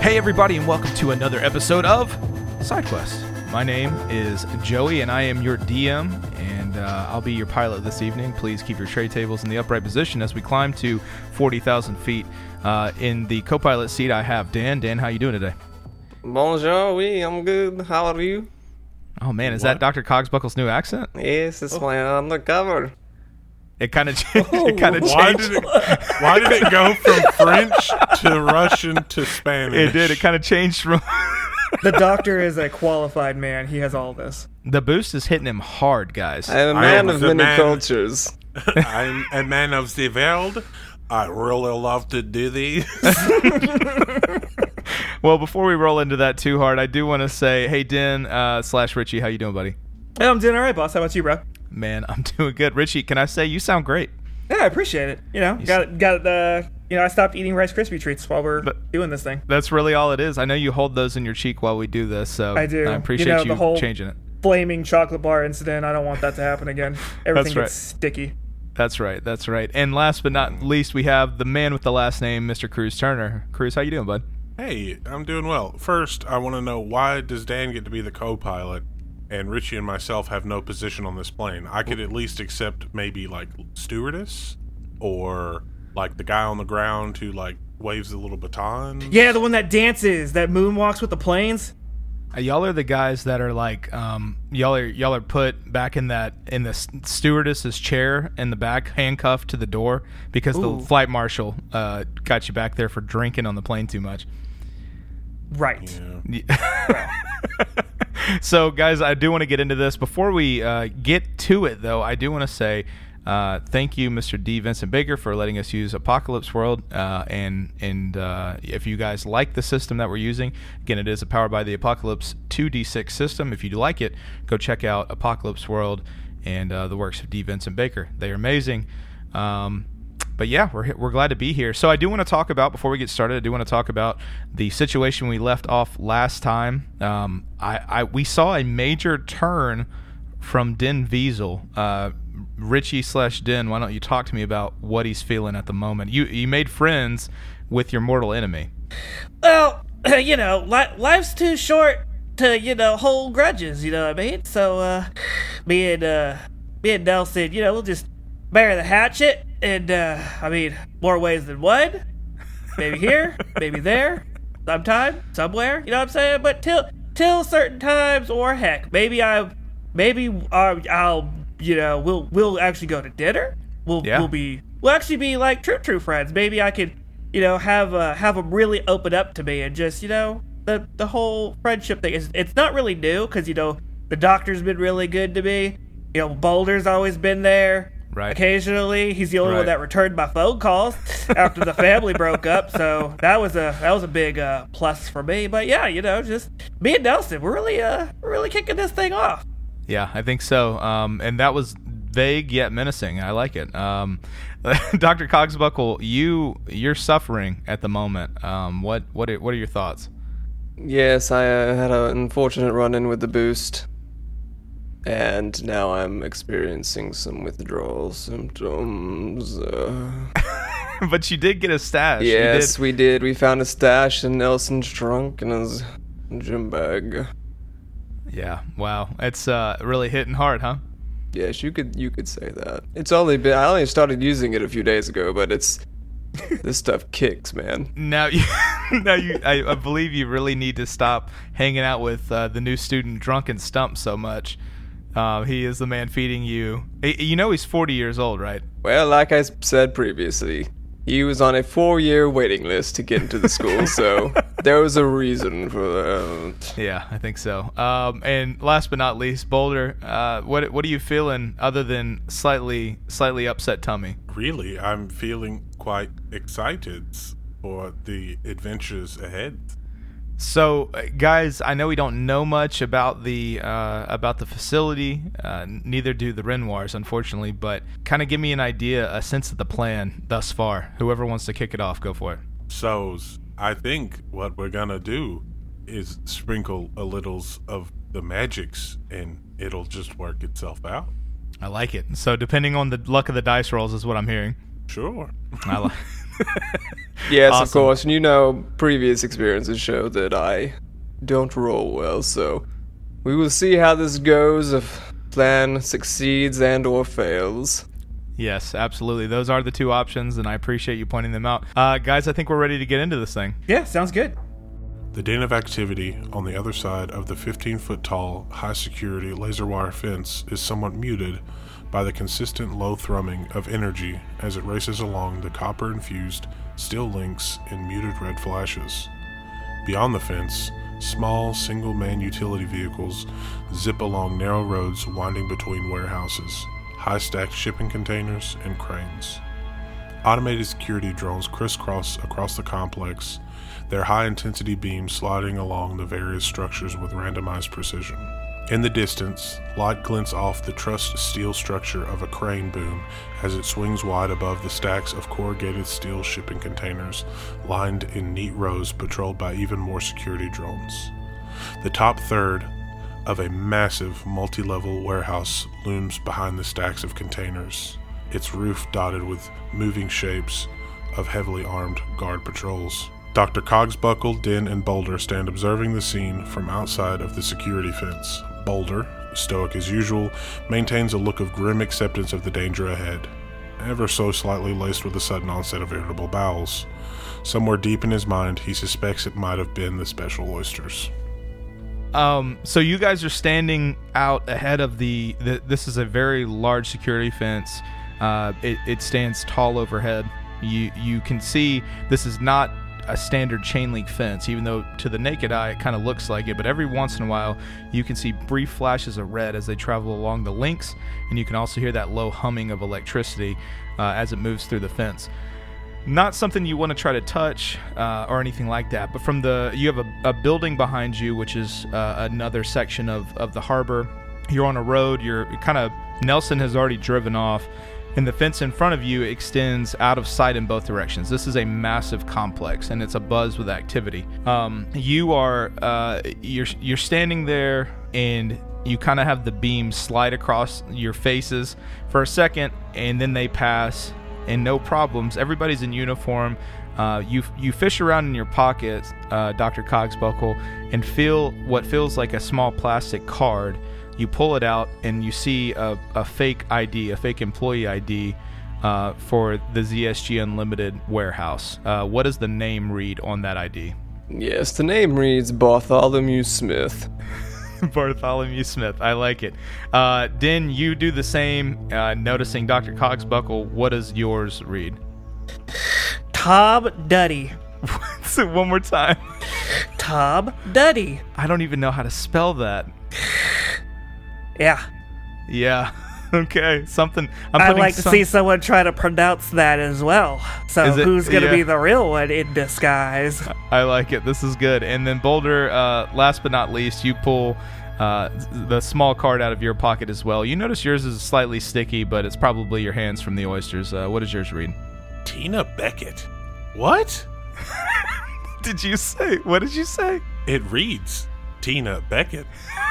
Hey everybody, and welcome to another episode of SideQuest. My name is Joey, and I am your DM, and I'll be your pilot this evening. Please keep your tray tables in the upright position as we climb to 40,000 feet. In the co-pilot seat, I have Dan. Dan, how you doing today? Bonjour, oui, I'm good. How are you? Oh man, is that Dr. Cogsbuckle's new accent? Yes, it's my undercover. It kind of changed. Why did it go from French to Russian to Spanish? It did. It kind of changed from. The doctor is a qualified man. He has all this. The boost is hitting him hard, guys. I am a man of many cultures. I'm a man of the world. I really love to do these. Well, before we roll into that too hard, I do want to say, hey, Den / Richie, how you doing, buddy? Hey, I'm doing all right, boss. How about you, bro? Man, I'm doing good. Richie, can I say you sound great? Yeah, I appreciate it. I stopped eating Rice Krispie treats while we're doing this thing. That's really all it is. I know you hold those in your cheek while we do this, so I do. I appreciate the whole changing it. Flaming chocolate bar incident. I don't want that to happen again. Everything gets sticky. That's right. And last but not least, we have the man with the last name, Mr. Cruz Turner. Cruz, how you doing, bud? Hey, I'm doing well. First, I want to know, why does Dan get to be the co-pilot and Richie and myself have no position on this plane? I could at least accept maybe like stewardess or like the guy on the ground who like waves the little baton. Yeah, the one that dances, that moonwalks with the planes. Y'all are the guys that are like, y'all are put back in the stewardess's chair in the back, handcuffed to the door because the flight marshal got you back there for drinking on the plane too much. Right. Yeah. So, guys, I do want to get into this. Before we get to it, though, I do want to say thank you, Mr. D. Vincent Baker, for letting us use Apocalypse World. And if you guys like the system that we're using, again, it is powered by the Apocalypse 2D6 system. If you do like it, go check out Apocalypse World and the works of D. Vincent Baker. They are amazing. But yeah, we're glad to be here. So I do want to talk about, before we get started, the situation we left off last time. We saw a major turn from Den Wiesel. Richie / Den, why don't you talk to me about what he's feeling at the moment? You made friends with your mortal enemy. Well, life's too short to, hold grudges, you know what I mean? So, me and Nelson, we'll just bury the hatchet. And, more ways than one. Maybe here, maybe there, sometime, somewhere, you know what I'm saying? But till certain times, or heck, we'll actually go to dinner. We'll actually be like true friends. Maybe I could, have them really open up to me and just, the whole friendship thing. It's not really new because, the doctor's been really good to me. Boulder's always been there. Right. Occasionally, he's the only one that returned my phone calls after the family broke up. So that was a big plus for me. But yeah, just me and Nelson, we're really kicking this thing off. Yeah, I think so. And that was vague yet menacing. I like it. Dr. Cogsbuckle, you're suffering at the moment. What are your thoughts? Yes, I had an unfortunate run-in with the boost. And now I'm experiencing some withdrawal symptoms. But you did get a stash. Yes, we did. We found a stash in Nelson's trunk and his gym bag. Yeah, wow. It's really hitting hard, huh? Yes, you could say that. I only started using it a few days ago, but this stuff kicks, man. I believe you really need to stop hanging out with the new student Drunken Stump so much. He is the man feeding you. He's 40 years old, right? Well, like I said previously, he was on a 4-year waiting list to get into the school, so there was a reason for that. Yeah, I think so. And last but not least, Boulder, what are you feeling other than slightly upset tummy? Really, I'm feeling quite excited for the adventures ahead. So, guys, I know we don't know much about the facility. Neither do the Renoirs, unfortunately. But kind of give me a sense of the plan thus far. Whoever wants to kick it off, go for it. So, I think what we're gonna do is sprinkle a little of the magics, and it'll just work itself out. I like it. So, depending on the luck of the dice rolls, is what I'm hearing. Sure. Yes, Awesome. of course. And you know, previous experiences show that I don't roll well, so we will see how this goes if plan succeeds and or fails. Yes, absolutely. Those are the two options, and I appreciate you pointing them out. Guys, I think we're ready to get into this thing. Yeah, sounds good. The den of activity on the other side of the 15-foot-tall, high-security laser wire fence is somewhat muted by the consistent low thrumming of energy as it races along the copper-infused steel links in muted red flashes. Beyond the fence, small single-man utility vehicles zip along narrow roads winding between warehouses, high-stacked shipping containers, and cranes. Automated security drones crisscross across the complex, their high-intensity beams sliding along the various structures with randomized precision. In the distance, light glints off the trussed steel structure of a crane boom as it swings wide above the stacks of corrugated steel shipping containers lined in neat rows patrolled by even more security drones. The top third of a massive multi-level warehouse looms behind the stacks of containers, its roof dotted with moving shapes of heavily armed guard patrols. Dr. Cogsbuckle, Din, and Boulder stand observing the scene from outside of the security fence. Boulder, stoic as usual, maintains a look of grim acceptance of the danger ahead, ever so slightly laced with a sudden onset of irritable bowels. Somewhere deep in his mind, he suspects it might have been the special oysters. So you guys are standing out ahead of this is a very large security fence. It stands tall overhead. You can see this is not a standard chain link fence, even though to the naked eye it kind of looks like it, but every once in a while you can see brief flashes of red as they travel along the links, and you can also hear that low humming of electricity as it moves through the fence. Not something you want to try to touch or anything like that, but you have a building behind you, which is another section of the harbor. You're on a road. Nelson has already driven off, and the fence in front of you extends out of sight in both directions. This is a massive complex, and it's abuzz with activity. You're standing there, and you kind of have the beams slide across your faces for a second, and then they pass, and no problems. Everybody's in uniform. You fish around in your pockets, Dr. Cogsbuckle, and feel what feels like a small plastic card. You pull it out, and you see a fake ID, a fake employee ID for the ZSG Unlimited warehouse. What does the name read on that ID? Yes, the name reads Bartholomew Smith. Bartholomew Smith. I like it. Din, you do the same, noticing Dr. Cogsbuckle. What does yours read? Tom Duddy. So one more time. Tom Duddy. I don't even know how to spell that. Yeah. Okay. Something. I'd like to see someone try to pronounce that as well. So who's going to be the real one in disguise? I like it. This is good. And then Boulder, last but not least, you pull the small card out of your pocket as well. You notice yours is slightly sticky, but it's probably your hands from the oysters. What does yours read? Tina Beckett. What? Did you say? What did you say? It reads Tina Beckett.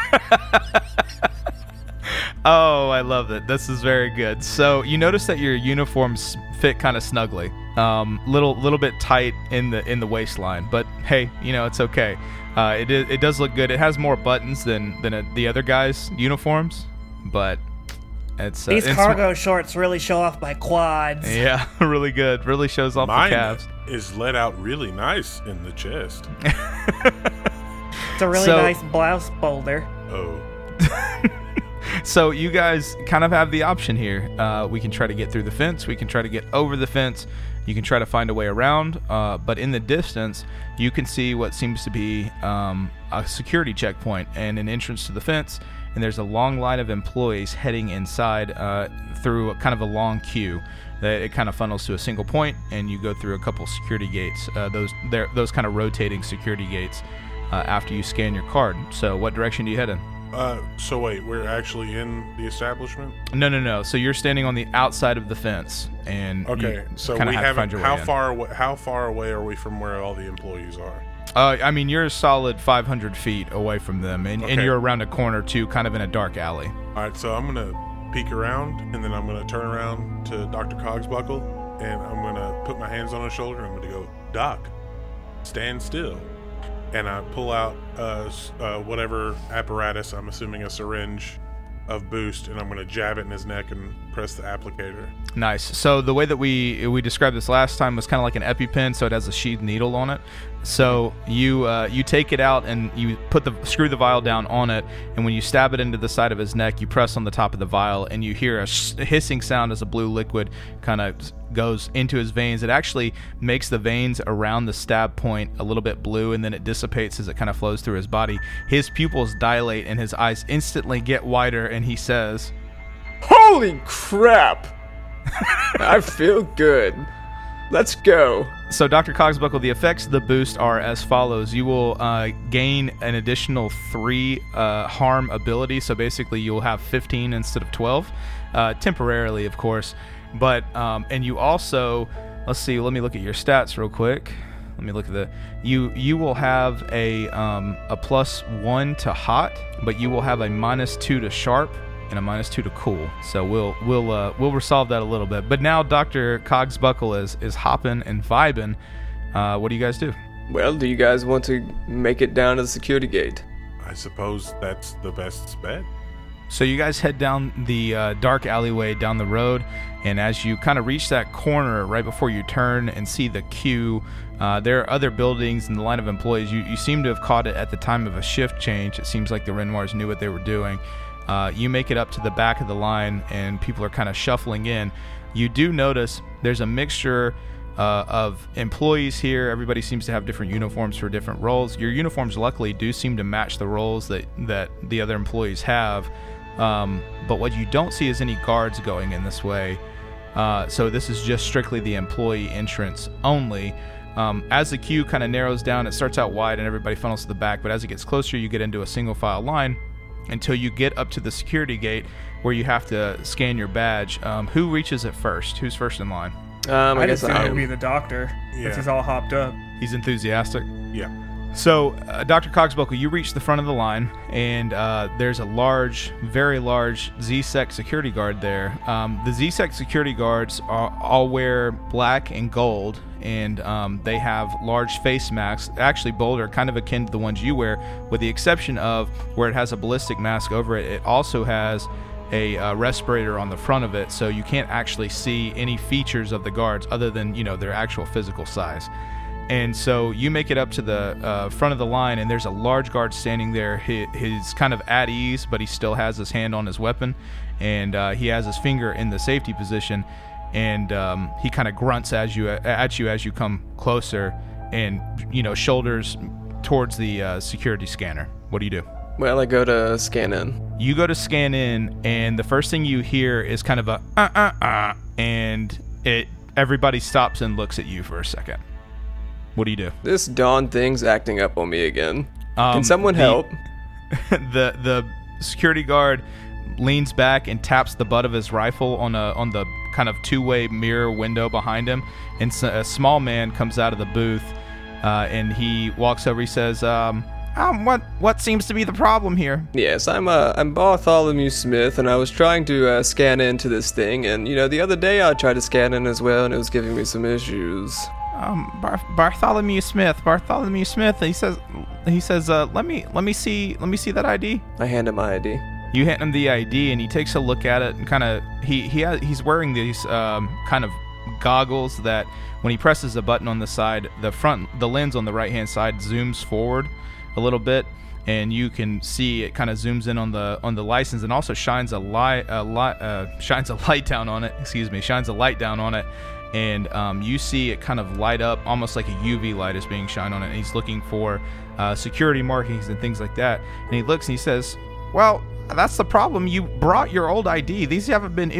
Oh, I love it. This is very good. So you notice that your uniforms fit kind of snugly, little bit tight in the waistline. But hey, it's okay. It does look good. It has more buttons than the other guys' uniforms, but it's these cargo shorts really show off my quads. Yeah, really good. Really shows off Mine the calves. Is let out really nice in the chest. It's a really nice blouse, Boulder. Oh. So you guys kind of have the option here. We can try to get through the fence. We can try to get over the fence. You can try to find a way around. But in the distance, you can see what seems to be a security checkpoint and an entrance to the fence. And there's a long line of employees heading inside through kind of a long queue. It kind of funnels to a single point, and you go through a couple security gates. Those kind of rotating security gates after you scan your card. So what direction do you head in? So wait, we're actually in the establishment? No. So you're standing on the outside of the fence, and okay. So we haven't. How far away are we from where all the employees are? I mean, you're a solid 500 feet away from them, and you're around a corner too, kind of in a dark alley. All right. So I'm gonna peek around, and then I'm gonna turn around to Dr. Cogsbuckle and I'm going to put my hands on his shoulder. I'm going to go, Doc, stand still. And I pull out whatever apparatus, I'm assuming a syringe of Boost, and I'm going to jab it in his neck and press the applicator. Nice. So the way that we described this last time was kind of like an EpiPen, so it has a sheathed needle on it. So you take it out and you screw the vial down on it, and when you stab it into the side of his neck, you press on the top of the vial, and you hear a hissing sound as a blue liquid kind of goes into his veins. It actually makes the veins around the stab point a little bit blue, and then it dissipates as it kind of flows through his body. His pupils dilate, and his eyes instantly get wider, and he says, Holy crap! I feel good. Let's go. So, Dr. Cogsbuckle, the effects of the boost are as follows. You will gain an additional 3 harm abilities. So, basically, you'll have 15 instead of 12. Temporarily, of course. But, and you also, let's see, let me look at your stats real quick. Let me look at you will have a +1 to hot, but you will have a -2 to sharp and a -2 to cool. So we'll resolve that a little bit. But now Dr. Cogsbuckle is hopping and vibing. What do you guys do? Well, do you guys want to make it down to the security gate? I suppose that's the best bet. So you guys head down the dark alleyway down the road, and as you kind of reach that corner right before you turn and see the queue, there are other buildings in the line of employees. You seem to have caught it at the time of a shift change. It seems like the Renoirs knew what they were doing. You make it up to the back of the line, and people are kind of shuffling in. You do notice there's a mixture of employees here. Everybody seems to have different uniforms for different roles. Your uniforms, luckily, do seem to match the roles that the other employees have. But what you don't see is any guards going in this way. So this is just strictly the employee entrance only. As the queue kind of narrows down, it starts out wide and everybody funnels to the back. But as it gets closer, you get into a single file line until you get up to the security gate where you have to scan your badge. Who reaches it first? Who's first in line? I guess just think I it'd be the doctor. Yeah. Since he's all hopped up. He's enthusiastic. Yeah. So, Dr. Cogsbuckle, you reach the front of the line, and there's a large, very large Z-Sec security guard there. The Z-Sec security guards all wear black and gold, and they have large face masks, actually bolder, kind of akin to the ones you wear, with the exception of where it has a ballistic mask over it. It also has a respirator on the front of it, so you can't actually see any features of the guards other than, their actual physical size. And so you make it up to the front of the line, and there's a large guard standing there. He's kind of at ease, but he still has his hand on his weapon, and he has his finger in the safety position, and he kind of grunts at you as you come closer, and shoulders towards the security scanner. What do you do? Well, I go to scan in. You go to scan in, and the first thing you hear is kind of a and everybody stops and looks at you for a second. What do you do? This Dawn thing's acting up on me again. Can someone help? The security guard leans back and taps the butt of his rifle on the kind of two-way mirror window behind him, and a small man comes out of the booth, and he walks over. He says, "What seems to be the problem here?" Yes, I'm Bartholomew Smith, and I was trying to scan into this thing, and the other day I tried to scan in as well, and it was giving me some issues. Bartholomew Smith. He says, let me see that ID. I hand him my ID. You hand him the ID, and he takes a look at it, and kind of he's wearing these kind of goggles that when he presses a button on the side, the lens on the right hand side zooms forward a little bit, and you can see it kind of zooms in on the license, and also shines a light down on it. And you see it kind of light up almost like a UV light is being shined on it. And he's looking for security markings and things like that. And he looks and he says, "Well, that's the problem. You brought your old ID. These haven't been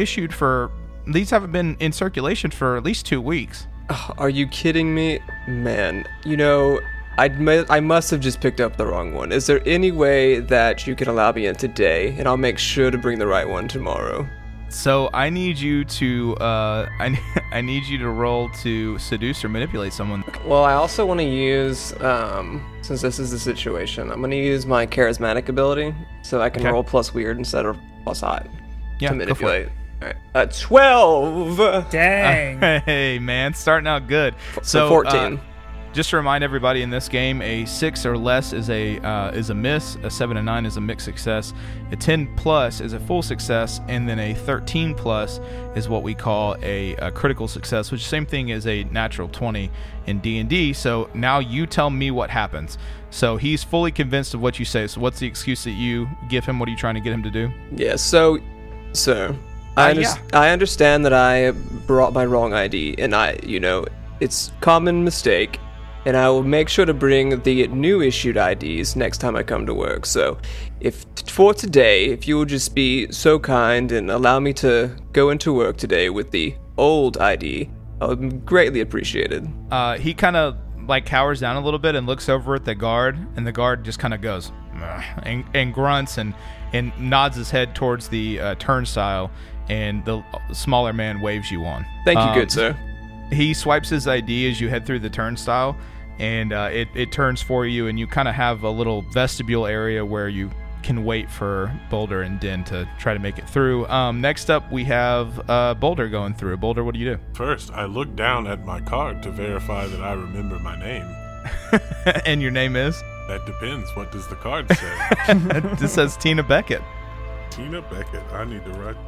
in circulation for at least 2 weeks." Are you kidding me? Man, I must have just picked up the wrong one. Is there any way that you can allow me in today, and I'll make sure to bring the right one tomorrow? So I need you to I need you to roll to seduce or manipulate someone. Well, I also want to use, since this is the situation, I'm going to use my charismatic ability so I can roll plus weird instead of plus hot to manipulate. Alright, 12 Dang. Hey, man, starting out good. so 14. Just to remind everybody, in this game, a 6 or less is a miss, a 7 and 9 is a mixed success, a 10 plus is a full success, and then a 13 plus is what we call a critical success, which is the same thing as a natural 20 in D&D. So now you tell me what happens. So he's fully convinced of what you say. So what's the excuse that you give him? What are you trying to get him to do? Yeah, so, sir, I understand that I brought my wrong ID, and it's common mistake, and I will make sure to bring the new issued IDs next time I come to work. So, for today, if you will just be so kind and allow me to go into work today with the old ID, I would be greatly appreciated. He kind of cowers down a little bit and looks over at the guard, and the guard just kind of goes and grunts and nods his head towards the turnstile, and the smaller man waves you on. Thank you, good sir. He swipes his ID as you head through the turnstile, and it turns for you, and you kind of have a little vestibule area where you can wait for Boulder and Den to try to make it through. Next up, we have Boulder going through. Boulder, what do you do? First, I look down at my card to verify that I remember my name. And your name is? That depends. What does the card say? This says Tina Beckett. Tina Beckett. I need to write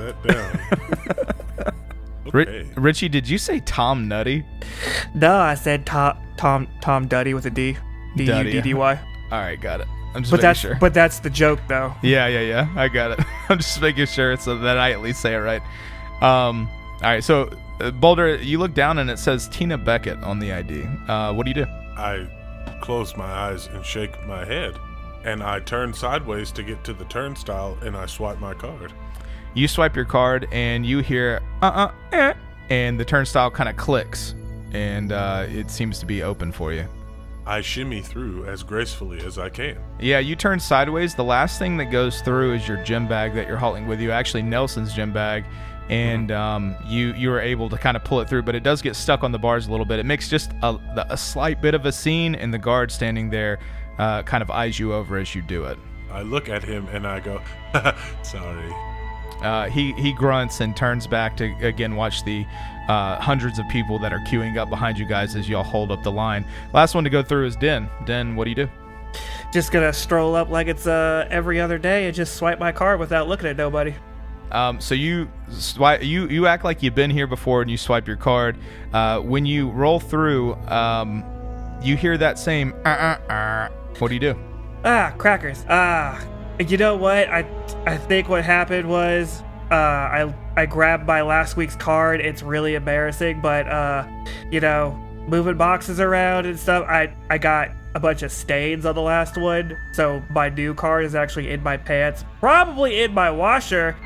that down. Okay. Richie, did you say Tom Nutty? No, I said Tom Duddy with a D. D-U-D-D-Y. All right, got it. I'm just But making that's sure. but that's the joke though. Yeah. I got it. I'm just making sure so that I at least say it right. All right, so Boulder, you look down and it says Tina Beckett on the ID. What do you do? I close my eyes and shake my head, and I turn sideways to get to the turnstile, and I swipe my card. You swipe your card and you hear and the turnstile kind of clicks, and it seems to be open for you. I shimmy through as gracefully as I can. Yeah, you turn sideways. The last thing that goes through is your gym bag that you're hauling with you, actually Nelson's gym bag, and you are able to kind of pull it through, but it does get stuck on the bars a little bit. It makes just a slight bit of a scene, and the guard standing there kind of eyes you over as you do it. I look at him and I go, sorry. He grunts and turns back to again watch the hundreds of people that are queuing up behind you guys as y'all hold up the line. Last one to go through is Den. Den, what do you do? Just gonna stroll up like it's every other day and just swipe my card without looking at nobody. So you swipe, you act like you've been here before and you swipe your card. When you roll through, you hear that same What do you do? Crackers. You know what? I think what happened was I grabbed my last week's card. It's really embarrassing, but moving boxes around and stuff, I got a bunch of stains on the last one. So my new card is actually in my pants, probably in my washer.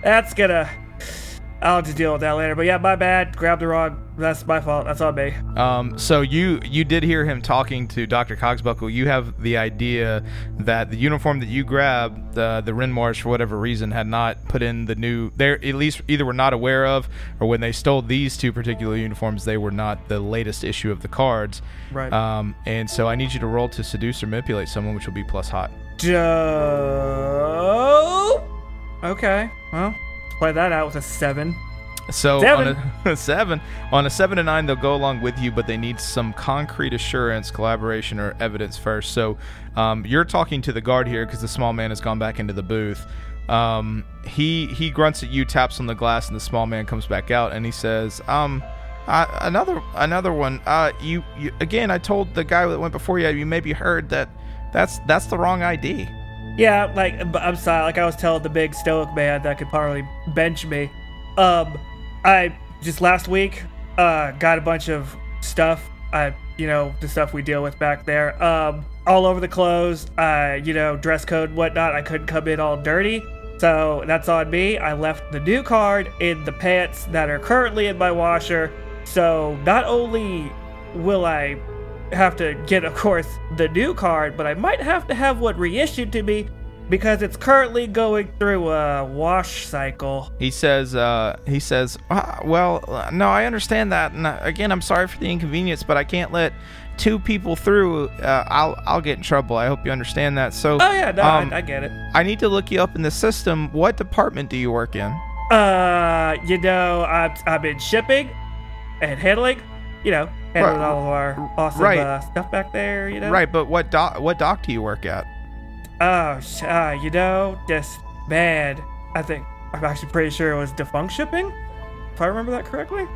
I'll have to deal with that later. But yeah, my bad. Grabbed the wrong. That's my fault. That's on me. So you did hear him talking to Dr. Cogsbuckle. You have the idea that the uniform that you grabbed, the Renmars, for whatever reason, had not put in the new. They at least either were not aware of, or when they stole these two particular uniforms, they were not the latest issue of the cards. Right. And so I need you to roll to seduce or manipulate someone, which will be plus hot. Okay. Well, play that out with a 7. So 7. on a 7 to 9, they'll go along with you, but they need some concrete assurance, collaboration, or evidence first. So you're talking to the guard here because the small man has gone back into the booth. He grunts at you, taps on the glass, and the small man comes back out, and he says, another one. You again. I told the guy that went before you. You maybe heard that's the wrong ID. Yeah, I'm sorry. Like I was telling the big stoic man that could probably bench me. I just last week got a bunch of stuff. The stuff we deal with back there. All over the clothes. Dress code and whatnot. I couldn't come in all dirty, so that's on me. I left the new card in the pants that are currently in my washer. So not only will I have to get, of course, the new card, but I might have to have one reissued to me because it's currently going through a wash cycle. He says, no, I understand that, and again, I'm sorry for the inconvenience, but I can't let two people through. I'll get in trouble. I hope you understand that. So, I get it. I need to look you up in the system. What department do you work in? I've been shipping and handling, handling all of our awesome stuff back there, Right, but what dock do you work at? Just man, I'm actually pretty sure it was defunct shipping, if I remember that correctly.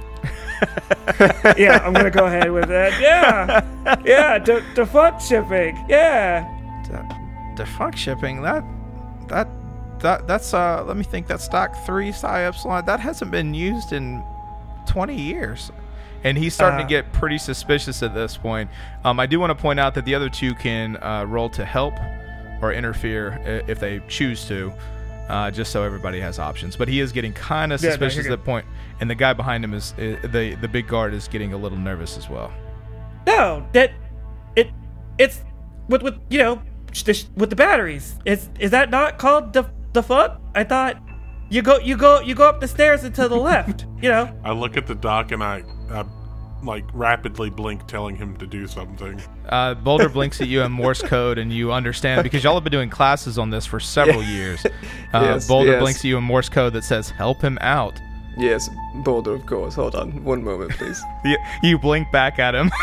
Yeah, I'm gonna go ahead with that. Yeah, defunct shipping. Yeah. Defunct shipping. That's let me think. That's Dock 3 Psi Epsilon. That hasn't been used in 20 years. And he's starting to get pretty suspicious at this point. I do want to point out that the other two can roll to help or interfere if they choose to, just so everybody has options. But he is getting kind of suspicious at that point, and the guy behind him is the big guard is getting a little nervous as well. No, it's with with the batteries. Is that not called defunct? I thought you go up the stairs and to the left. I look at the dock and I like rapidly blink, telling him to do something. Boulder blinks at you in Morse code, and you understand because y'all have been doing classes on this for several years. Boulder blinks at you in Morse code that says, "Help him out." Yes, Boulder, of course. Hold on, one moment, please. You blink back at him.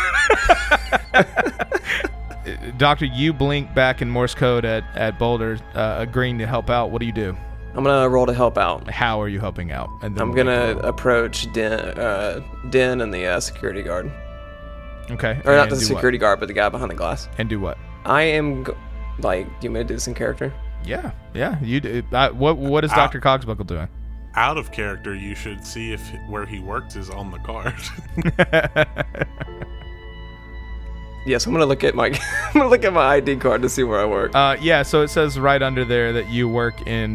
Doctor, you blink back in Morse code at Boulder, agreeing to help out. What do you do? I'm gonna roll to help out. How are you helping out? And then I'm gonna approach Den and the security guard. Okay. Or not the security guard, but the guy behind the glass. And do what? I am do you want me to do this in character? Yeah. You do. What is Dr. Cogsbuckle doing? Out of character, you should see if where he works is on the card. Yes, I'm gonna look at my ID card to see where I work. So it says right under there that you work in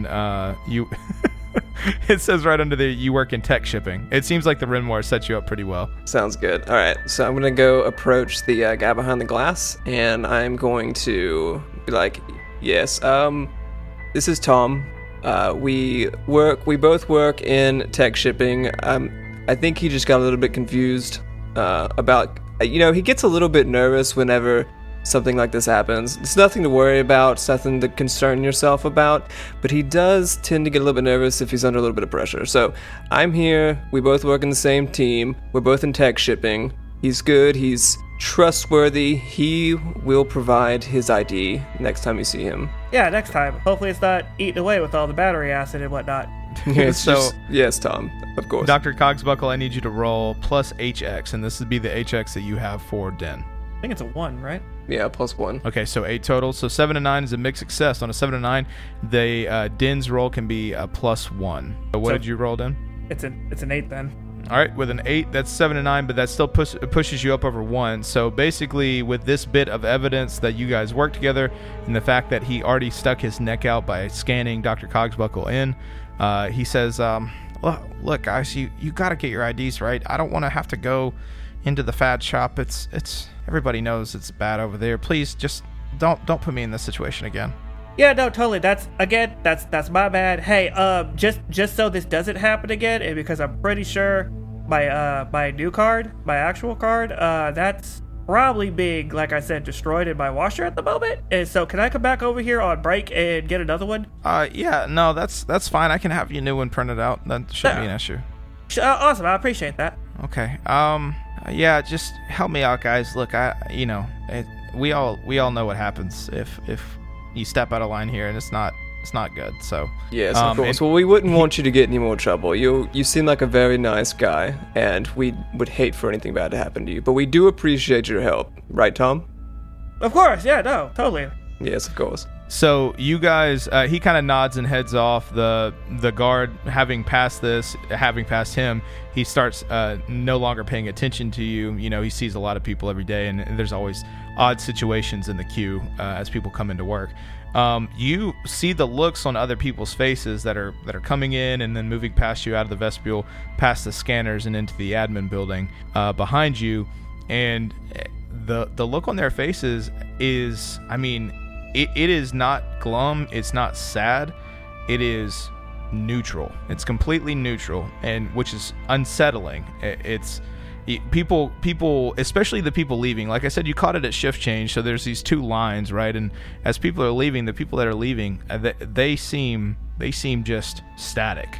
It says right under there you work in tech shipping. It seems like the Renmoor sets you up pretty well. Sounds good. All right, so I'm gonna go approach the guy behind the glass, and I'm going to be like, "Yes, this is Tom. We both work in tech shipping. I think he just got a little bit confused about." He gets a little bit nervous whenever something like this happens. It's nothing to worry about, it's nothing to concern yourself about, but he does tend to get a little bit nervous if he's under a little bit of pressure. So, I'm here, we both work in the same team, we're both in tech shipping. He's good, he's trustworthy, he will provide his ID next time you see him. Yeah, next time. Hopefully it's not eaten away with all the battery acid and whatnot. Yes, Tom, of course. Dr. Cogsbuckle, I need you to roll plus HX, and this would be the HX that you have for Den. I think it's a 1, right? Yeah, +1. Okay, so 8 total. So 7 to 9 is a mixed success. On a 7 to 9, the Den's roll can be a +1. So what did you roll, Den? It's an 8 then. All right, with an 8, that's 7 to 9, but that still pushes you up over 1. So basically, with this bit of evidence that you guys work together, and the fact that he already stuck his neck out by scanning Dr. Cogsbuckle in, he says, "Look, guys, you got to get your IDs right. I don't want to have to go into the fad shop. It's everybody knows it's bad over there. Please, just don't put me in this situation again." Yeah, no, totally. That's my bad. Hey, just so this doesn't happen again, and because I'm pretty sure my new card, my actual card, that's probably being, like I said, destroyed in my washer at the moment. And so, can I come back over here on break and get another one? Yeah, no, that's fine. I can have you a new one printed out. That shouldn't be an issue. Awesome, I appreciate that. Okay. Yeah, just help me out, guys. Look, we all know what happens if you step out of line here, and it's not good. So yes, of course. Well, we wouldn't want you to get any more trouble. You seem like a very nice guy, and we would hate for anything bad to happen to you. But we do appreciate your help, right, Tom? Of course, yeah, no, totally. Yes, of course. So you guys, he kind of nods and heads off. The guard, having passed him, he starts no longer paying attention to you. He sees a lot of people every day, and there's always odd situations in the queue as people come into work. You see the looks on other people's faces that are coming in and then moving past you out of the vestibule, past the scanners and into the admin building behind you, and the look on their faces is, it is not glum, it's not sad, it is neutral. It's completely neutral, and which is unsettling. It's people, especially the people leaving. Like I said, you caught it at shift change, so there's these two lines, right? And as people are leaving, the people that are leaving, they seem just static.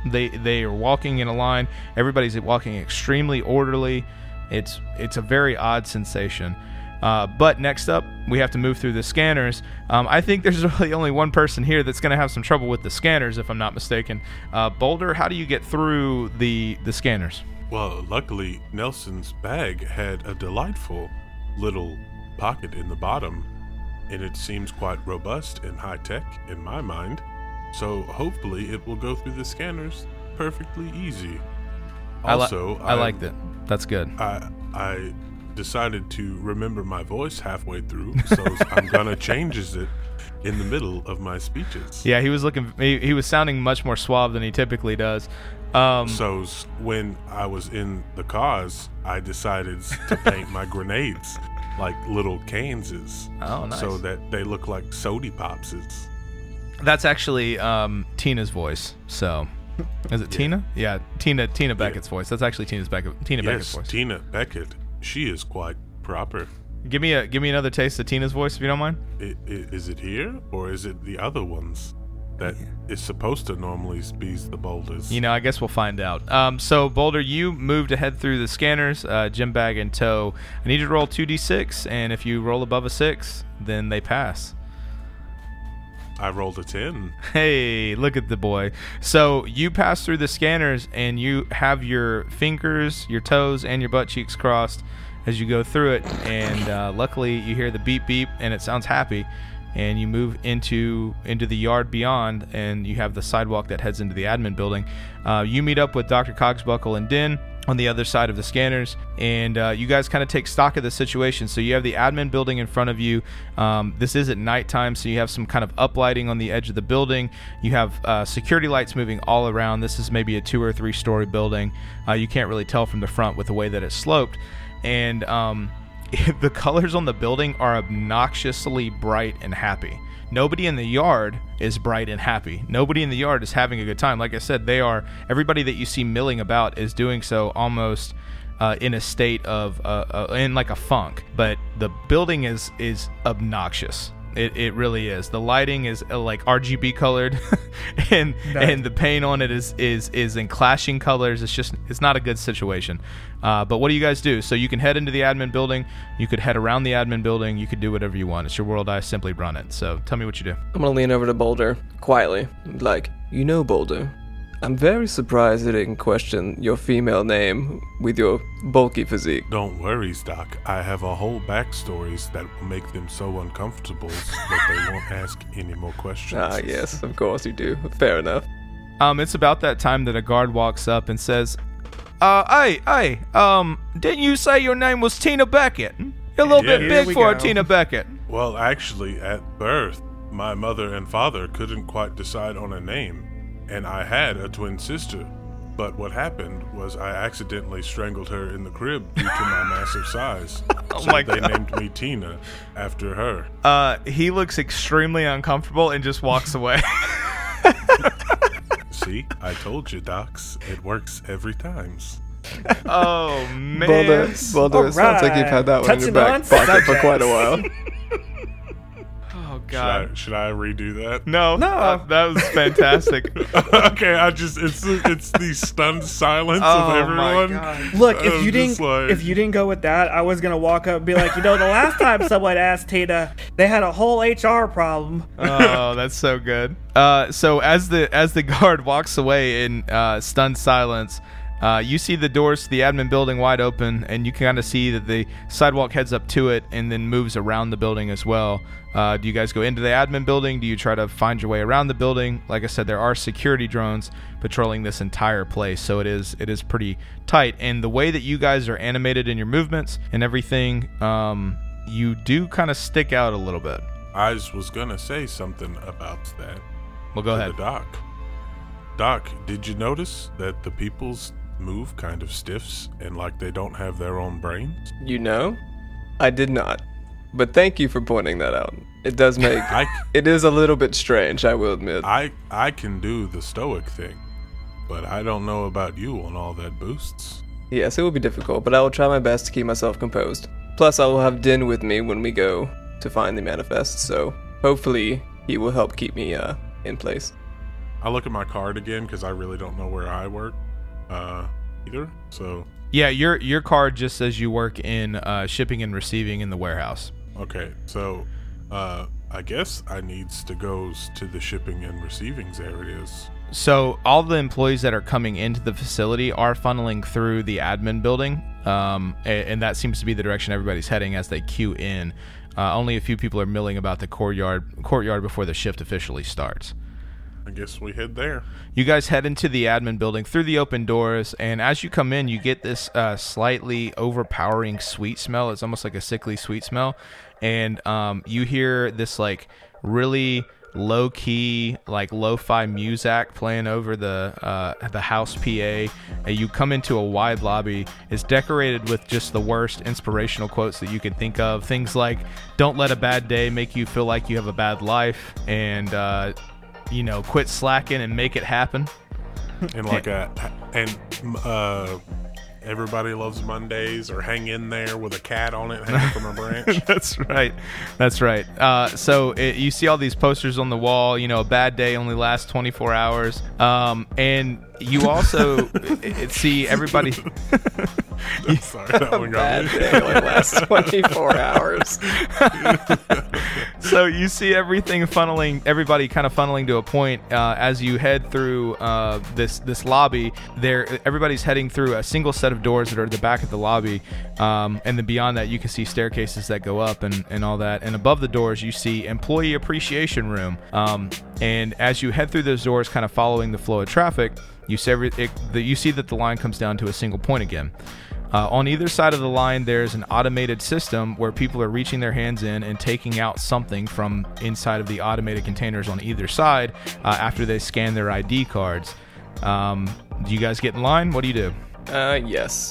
They are walking in a line. Everybody's walking extremely orderly. It's a very odd sensation. But next up, we have to move through the scanners. I think there's really only one person here that's going to have some trouble with the scanners, if I'm not mistaken. Boulder, how do you get through the scanners? Well, luckily, Nelson's bag had a delightful little pocket in the bottom, and it seems quite robust and high-tech in my mind. So hopefully it will go through the scanners perfectly easy. Also, I like that. That's good. I decided to remember my voice halfway through, so I'm gonna change it in the middle of my speeches. Yeah, he was sounding much more suave than he typically does. So when I was in the cars, I decided to paint my grenades like little caneses. Oh, nice. So that they look like sody popses. That's actually Tina's voice. So, is it Tina? Yeah, Tina Beckett's voice. That's actually Tina Beckett's voice. Tina Beckett. She is quite proper. Give me another taste of Tina's voice, if you don't mind. Is it here, or is it the other ones that is supposed to normally be the Boulders? I guess we'll find out. So, Boulder, you moved ahead through the scanners, gym bag in tow. I need you to roll 2d6, and if you roll above a 6, then they pass. I rolled a 10. Hey, look at the boy. So you pass through the scanners and you have your fingers, your toes, and your butt cheeks crossed as you go through it. And luckily you hear the beep beep and it sounds happy. And you move into the yard beyond, and you have the sidewalk that heads into the admin building. You meet up with Dr. Cogsbuckle and Din on the other side of the scanners, and you guys kind of take stock of the situation. So you have the admin building in front of you. This is at nighttime, so you have some kind of uplighting on the edge of the building. You have security lights moving all around. This is maybe a 2 or 3 story building. You can't really tell from the front with the way that it's sloped. And the colors on the building are obnoxiously bright and happy. Nobody in the yard is bright and happy. Nobody in the yard is having a good time. Like I said, everybody that you see milling about is doing so almost in a state of in like a funk. But the building is obnoxious. It really is. The lighting is like RGB colored, and the paint on it is in clashing colors. It's not a good situation. But what do you guys do? So you can head into the admin building. You could head around the admin building. You could do whatever you want. It's your world. I simply run it. So tell me what you do. I'm gonna lean over to Boulder quietly, like, Boulder, I'm very surprised they didn't question your female name with your bulky physique. Don't worry, Doc. I have a whole backstories that will make them so uncomfortable that they won't ask any more questions. Ah, yes, of course you do. Fair enough. It's about that time that a guard walks up and says, hey, didn't you say your name was Tina Beckett? You're a little bit big for a Tina Beckett. Well, actually, at birth, my mother and father couldn't quite decide on a name. And I had a twin sister, but what happened was I accidentally strangled her in the crib due to my massive size. They named me Tina after her. He looks extremely uncomfortable and just walks away. See, I told you, Docs. It works every time. Oh, man. Boulder, it sounds like you've had that one in your back pocket for quite a while. Oh, God. Should I redo that? No. That was fantastic. Okay, it's the stunned silence of everyone. My God. Look, if you didn't go with that, I was gonna walk up and be like, the last time someone asked Tina, they had a whole HR problem. Oh, that's so good. So as the guard walks away in stunned silence, you see the doors to the admin building wide open, and you can kind of see that the sidewalk heads up to it and then moves around the building as well. Do you guys go into the admin building? Do you try to find your way around the building? Like I said, there are security drones patrolling this entire place, so it is pretty tight. And the way that you guys are animated in your movements and everything, you do kind of stick out a little bit. I was gonna say something about that. Well, go ahead. The Doc, did you notice that the people's move kind of stiffs and like they don't have their own brains? I did not. But thank you for pointing that out. It does make it is a little bit strange, I will admit. I can do the stoic thing, but I don't know about you on all that boosts. Yes, it will be difficult, but I will try my best to keep myself composed. Plus, I will have Din with me when we go to find the manifest, so hopefully he will help keep me in place. I look at my card again because I really don't know where I work either. So yeah, your card just says you work in shipping and receiving in the warehouse. Okay, so I guess I needs to go to the shipping and receiving areas. So all the employees that are coming into the facility are funneling through the admin building, and that seems to be the direction everybody's heading as they queue in. Only a few people are milling about the courtyard before the shift officially starts. I guess we head there. You guys head into the admin building through the open doors, and as you come in, you get this slightly overpowering sweet smell. It's almost like a sickly sweet smell, and you hear this like really low-key, like lo-fi music playing over the house PA. You come into a wide lobby. It's decorated with just the worst inspirational quotes that you can think of. Things like, "Don't let a bad day make you feel like you have a bad life," and quit slacking and make it happen. And everybody loves Mondays, or hang in there with a cat on it hanging from a branch. That's right. So you see all these posters on the wall. A bad day only lasts 24 hours. And you also see everybody. Sorry, that one got me. Bad day only lasts 24 hours. So you see everybody kind of funneling to a point as you head through this lobby. Everybody's heading through a single set of doors that are at the back of the lobby, and then beyond that you can see staircases that go up and all that. And above the doors you see employee appreciation room. And as you head through those doors, kind of following the flow of traffic, you see that the line comes down to a single point again. On either side of the line, there's an automated system where people are reaching their hands in and taking out something from inside of the automated containers on either side after they scan their ID cards. Do you guys get in line? What do you do? Yes.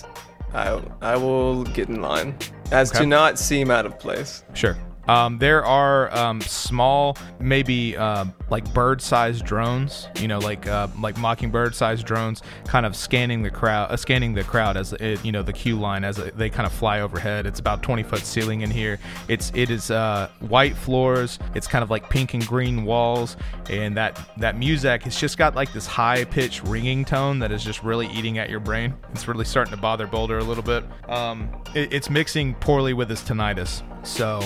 I will get in line, as to not seem out of place. Sure. There are small, maybe like bird-sized drones, like mockingbird-sized drones, kind of scanning the crowd as the queue line as they kind of fly overhead. It's about 20-foot ceiling in here. It is white floors. It's kind of like pink and green walls, and that music, it's just got like this high-pitched ringing tone that is just really eating at your brain. It's really starting to bother Boulder a little bit. It's mixing poorly with his tinnitus. So,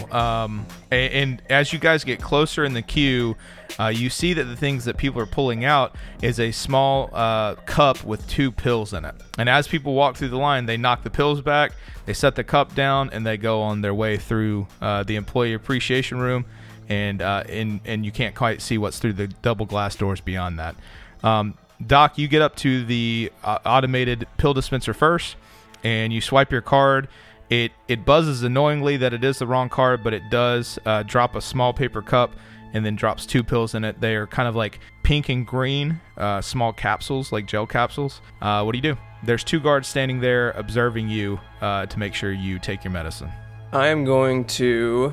and as you guys get closer in the queue, you see that the things that people are pulling out is a small cup with 2 pills in it. And as people walk through the line, they knock the pills back, they set the cup down, and they go on their way through the employee appreciation room. And you can't quite see what's through the double glass doors beyond that. Doc, you get up to the automated pill dispenser first, and you swipe your card. It buzzes annoyingly that it is the wrong card, but it does drop a small paper cup and then drops 2 pills in it. They are kind of like pink and green, small capsules, like gel capsules. What do you do? There's 2 guards standing there observing you to make sure you take your medicine. I'm going to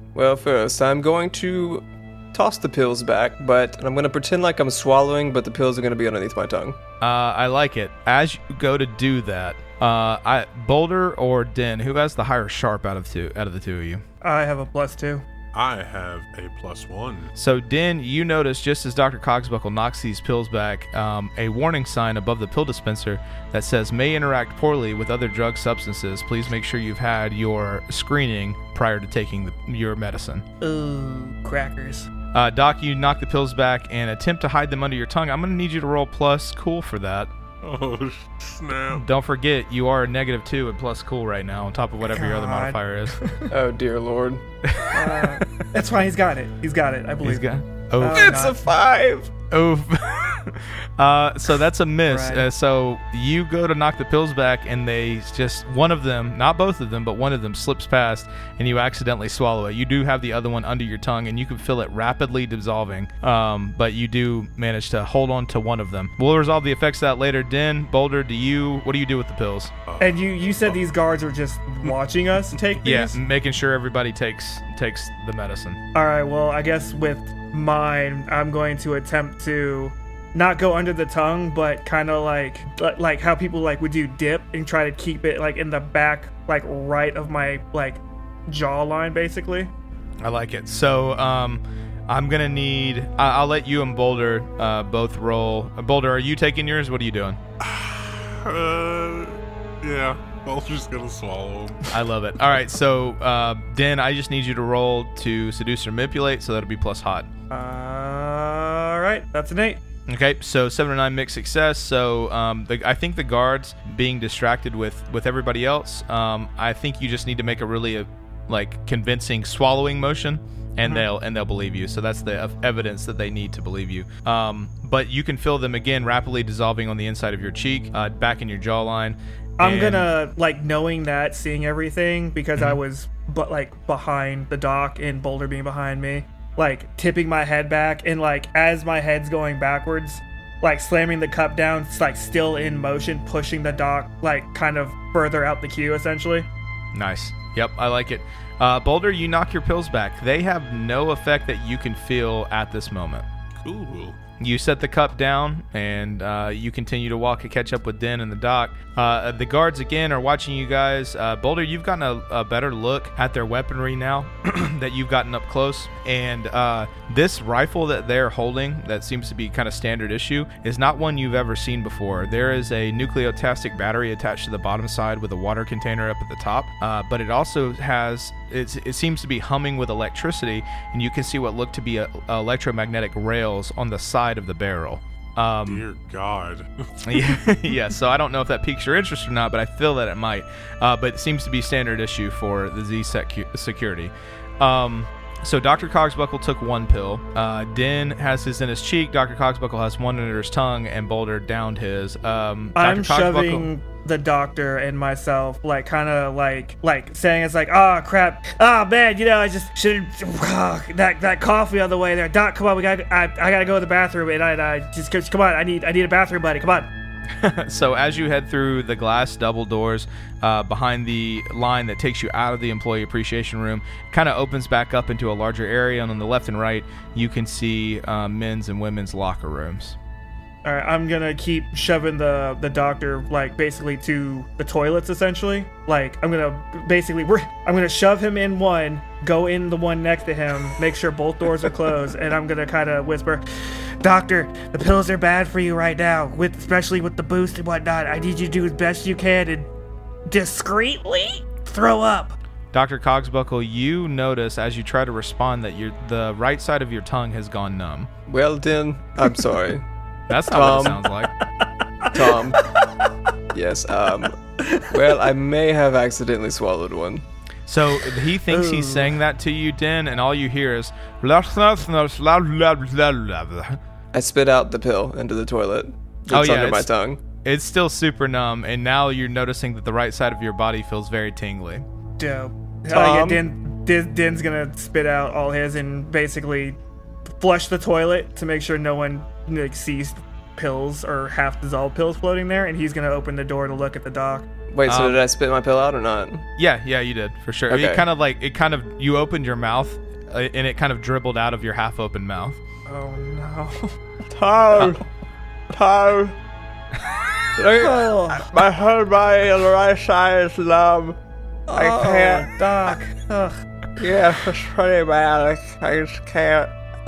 toss the pills back, but I'm going to pretend like I'm swallowing, but the pills are going to be underneath my tongue. I like it. As you go to do that, Boulder or Den, who has the higher sharp out of the two of you? I have a +2. I have a +1. So Den, you notice just as Dr. Cogsbuckle knocks these pills back, a warning sign above the pill dispenser that says may interact poorly with other drug substances. Please make sure you've had your screening prior to taking your medicine. Ooh, crackers. Doc, you knock the pills back and attempt to hide them under your tongue. I'm going to need you to roll plus cool for that. Oh, snap. Don't forget, you are a -2 and plus cool right now, on top of whatever your other modifier is. Oh, dear Lord. That's fine. He's got it, I believe. He's got it. Oh, it's a 5. Oh. So that's a miss. Right. So you go to knock the pills back, and they just, one of them, not both of them, but one of them slips past, and you accidentally swallow it. You do have the other one under your tongue, and you can feel it rapidly dissolving. But you do manage to hold on to one of them. We'll resolve the effects of that later. Den, Boulder, what do you do with the pills? And you said these guards were just watching us take these? Yeah, making sure everybody takes the medicine. All right, well, I guess with mine, I'm going to attempt to not go under the tongue, but kind of like how people like would do dip and try to keep it like in the back, like right of my like jawline, basically. I like it. So I'm gonna need. I'll let you and Boulder both roll. Boulder, are you taking yours? What are you doing? Yeah. Boulder's gonna swallow him. I love it. All right, so Den, I just need you to roll to seduce or manipulate, so that'll be plus hot. All right, that's an 8. Okay, so 7 to 9 mixed success. So I think the guards being distracted with everybody else. I think you just need to make a really convincing swallowing motion, and they'll believe you. So that's the evidence that they need to believe you. But you can feel them again rapidly dissolving on the inside of your cheek, back in your jawline. I'm gonna knowing that, seeing everything, because I was behind the dock and Boulder being behind me, tipping my head back, and as my head's going backwards, slamming the cup down, still in motion, pushing the dock kind of further out the queue essentially. Nice. Yep, I like it. Boulder, you knock your pills back. They have no effect that you can feel at this moment. Cool. You set the cup down, and you continue to walk and catch up with Den and the dock. The guards, again, are watching you guys. Boulder, you've gotten a better look at their weaponry now that you've gotten up close. And this rifle that they're holding, that seems to be kind of standard issue, is not one you've ever seen before. There is a nucleotastic battery attached to the bottom side with a water container up at the top. But it also has... It seems to be humming with electricity, and you can see what look to be electromagnetic rails on the side of the barrel. Dear God. Yeah, so I don't know if that piques your interest or not, but I feel that it might. But it seems to be standard issue for the Z security. So Dr. Cogsbuckle took one pill. Den has his in his cheek. Dr. Cogsbuckle has one under his tongue, and Boulder downed his. I'm shoving the doctor and myself, kind of saying it's oh crap, oh man, I just should that coffee on the way there. Doc, come on, I gotta go to the bathroom, and I just come on, I need a bathroom buddy, come on. So as you head through the glass double doors behind the line that takes you out of the employee appreciation room, kind of opens back up into a larger area, and on the left and right you can see men's and women's locker rooms. All right, I'm gonna keep shoving the doctor basically to the toilets essentially. I'm gonna shove him in one, go in the one next to him, make sure both doors are closed, and I'm gonna kind of whisper, "Doctor, the pills are bad for you right now, especially with the boost and whatnot. I need you to do as best you can and discreetly throw up." Dr. Cogsbuckle, you notice as you try to respond that the right side of your tongue has gone numb. Well, Den, I'm sorry. That's not what it sounds like. Tom. Yes, well, I may have accidentally swallowed one. So he thinks he's saying that to you, Den, and all you hear is... I spit out the pill into the toilet. It's under my tongue. It's still super numb, and now you're noticing that the right side of your body feels very tingly. Dope. Yeah, Den's gonna spit out all his and basically flush the toilet to make sure no one sees pills or half dissolved pills floating there, and he's gonna open the door to look at the dock. Wait, so did I spit my pill out or not? Yeah, you did for sure. Okay. You opened your mouth, and it kind of dribbled out of your half-open mouth. Oh no! Tom. My whole body on the right side is numb. I can't. Doc. Yeah, it's pretty bad. I just can't.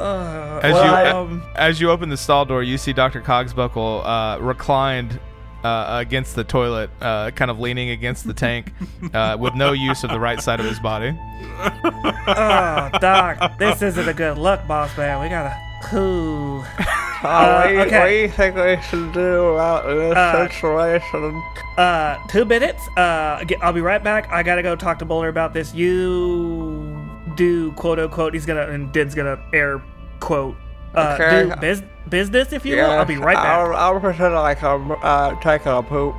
As you open the stall door, you see Dr. Cogsbuckle reclined against the toilet, kind of leaning against the tank, with no use of the right side of his body. Oh, Doc, this isn't a good look, boss man. We gotta... What do you think we should do about this situation? 2 minutes. I'll be right back. I gotta go talk to Boulder about this. You do quote unquote. He's gonna, and Den's gonna air quote. Do business, if you will. I'll be right back. I'll pretend like I'm taking a poop.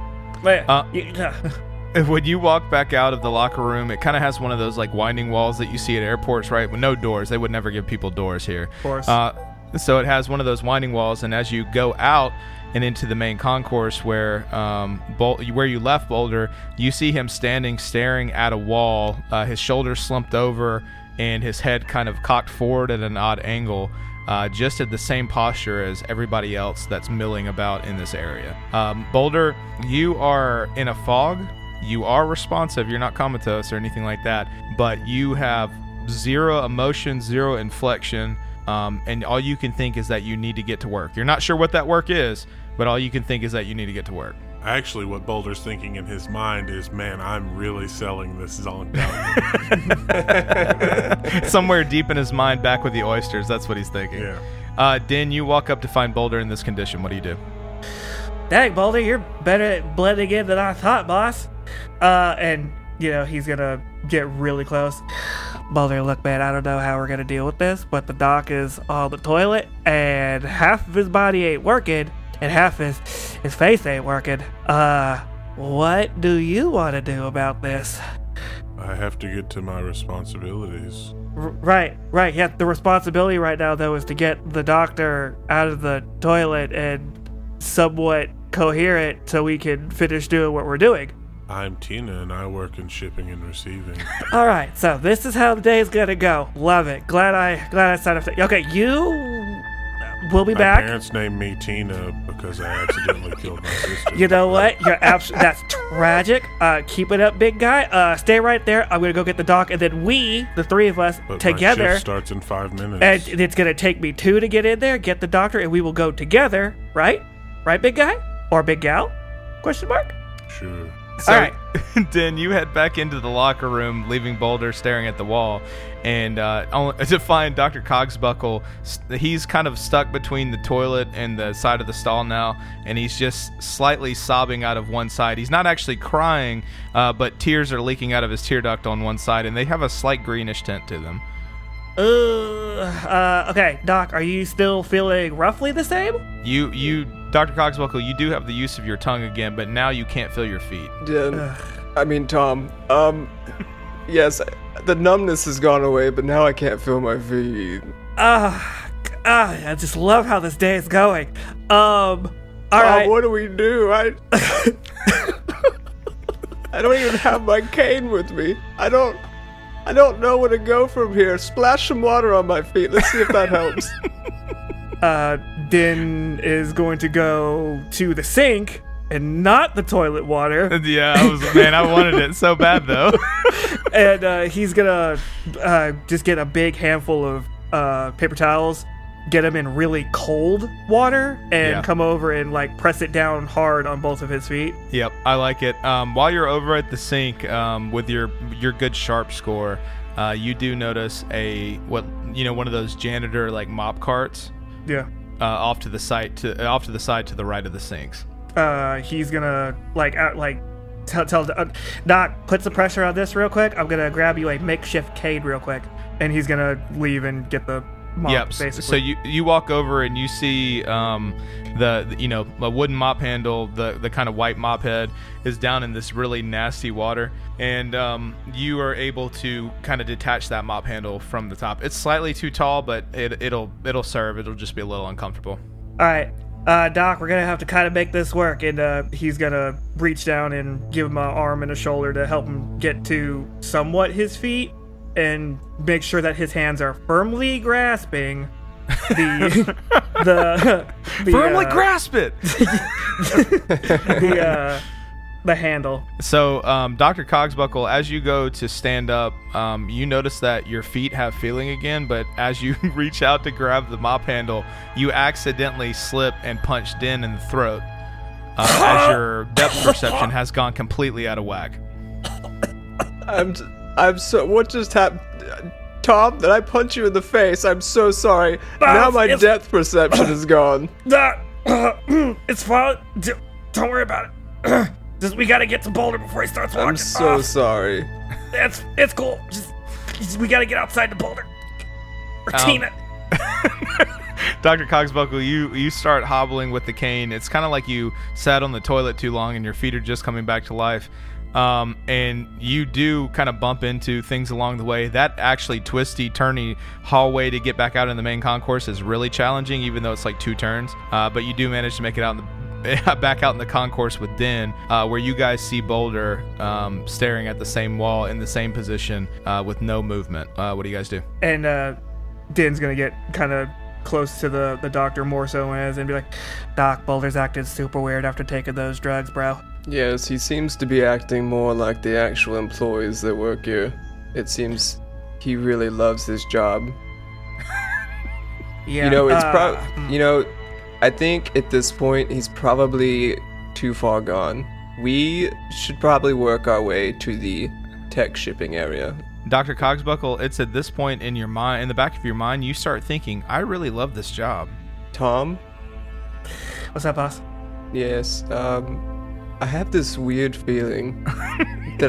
When you walk back out of the locker room, it kind of has one of those winding walls that you see at airports, right? With no doors. They would never give people doors here. Of course. So it has one of those winding walls, and as you go out and into the main concourse where you left Boulder, you see him standing, staring at a wall, his shoulders slumped over, and his head kind of cocked forward at an odd angle, just at the same posture as everybody else that's milling about in this area. Boulder, you are in a fog. You are responsive. You're not comatose or anything like that, but you have zero emotion, zero inflection, and all you can think is that you need to get to work. You're not sure what that work is, but all you can think is that you need to get to work. Actually, what Boulder's thinking in his mind is, man, I'm really selling this zonk out. Somewhere deep in his mind, back with the oysters, that's what he's thinking. Yeah. Din, you walk up to find Boulder in this condition. What do you do? Dang, Boulder, you're better at blending in than I thought, boss. And, he's gonna get really close. Boulder, look, man, I don't know how we're gonna deal with this, but the doc is on the toilet, and half of his body ain't working, and half his face ain't working. What do you want to do about this? I have to get to my responsibilities. Right. Yeah, the responsibility right now, though, is to get the doctor out of the toilet and somewhat coherent so we can finish doing what we're doing. I'm Tina, and I work in shipping and receiving. All right, so this is how the day's gonna go. Love it. Glad I signed up. Okay, you will be back. My parents named me Tina because I accidentally killed my sister. You know what? You're that's tragic. Keep it up, big guy. Stay right there. I'm gonna go get the doc, and then we, the three of us, But together. my shift starts in 5 minutes. And it's gonna take me 2 to get in there, get the doctor, and we will go together. Right? Right, big guy or big gal? Question mark. Sure. So, all right. Din, you head back into the locker room, leaving Boulder staring at the wall, and to find Dr. Cogsbuckle. He's kind of stuck between the toilet and the side of the stall now, and he's just slightly sobbing out of one side. He's not actually crying, but tears are leaking out of his tear duct on one side, and they have a slight greenish tint to them. Okay, Doc, are you still feeling roughly the same? Dr. Cogsbuckle, you do have the use of your tongue again, but now you can't feel your feet. Tom, yes, the numbness has gone away, but now I can't feel my feet. I just love how this day is going. All right. What do we do? I don't even have my cane with me. I don't know where to go from here. Splash some water on my feet. Let's see if that helps. Din is going to go to the sink and not the toilet water. Yeah, I wanted it so bad though. And he's gonna just get a big handful of paper towels, get them in really cold water, and come over and press it down hard on both of his feet. Yep, I like it. While you're over at the sink with your good sharp score, you do notice one of those janitor mop carts. Yeah. Off to the side to the right of the sinks. He's gonna tell Doc, put some pressure on this real quick. I'm gonna grab you a makeshift cane real quick, and he's gonna leave and get the mop. Yep. Basically. So you walk over and you see a wooden mop handle, the kind of white mop head is down in this really nasty water, and you are able to kind of detach that mop handle from the top. It's slightly too tall, but it'll serve. It'll just be a little uncomfortable. All right, Doc, we're gonna have to kind of make this work, and he's gonna reach down and give him an arm and a shoulder to help him get to somewhat his feet, and make sure that his hands are firmly grasping the firmly grasp it. The handle. So, Dr. Cogsbuckle, as you go to stand up, you notice that your feet have feeling again, but as you reach out to grab the mop handle, you accidentally slip and punch Din in the throat, as your depth perception has gone completely out of whack. I'm so. What just happened? Tom, did I punch you in the face? I'm so sorry. Now my depth perception is gone. It's fine. Don't worry about it. We gotta get to Boulder before he starts walking. I'm so sorry. It's cool. We gotta get outside the Boulder. Or Tina. Dr. Cogsbuckle, you start hobbling with the cane. It's kind of like you sat on the toilet too long and your feet are just coming back to life. And you do kind of bump into things along the way. That actually twisty, turny hallway to get back out in the main concourse is really challenging, even though it's 2 turns. But you do manage to make it out back out in the concourse with Din, where you guys see Boulder staring at the same wall in the same position with no movement. What do you guys do? And Din's gonna get kind of close to the doctor more so and be like, Doc, Boulder's acted super weird after taking those drugs, bro. Yes, he seems to be acting more like the actual employees that work here. It seems he really loves his job. Yeah. You know, it's I think at this point he's probably too far gone. We should probably work our way to the tech shipping area. Dr. Cogsbuckle, it's at this point in your mind, in the back of your mind, you start thinking, I really love this job. Tom? What's up, boss? Yes, I have this weird feeling that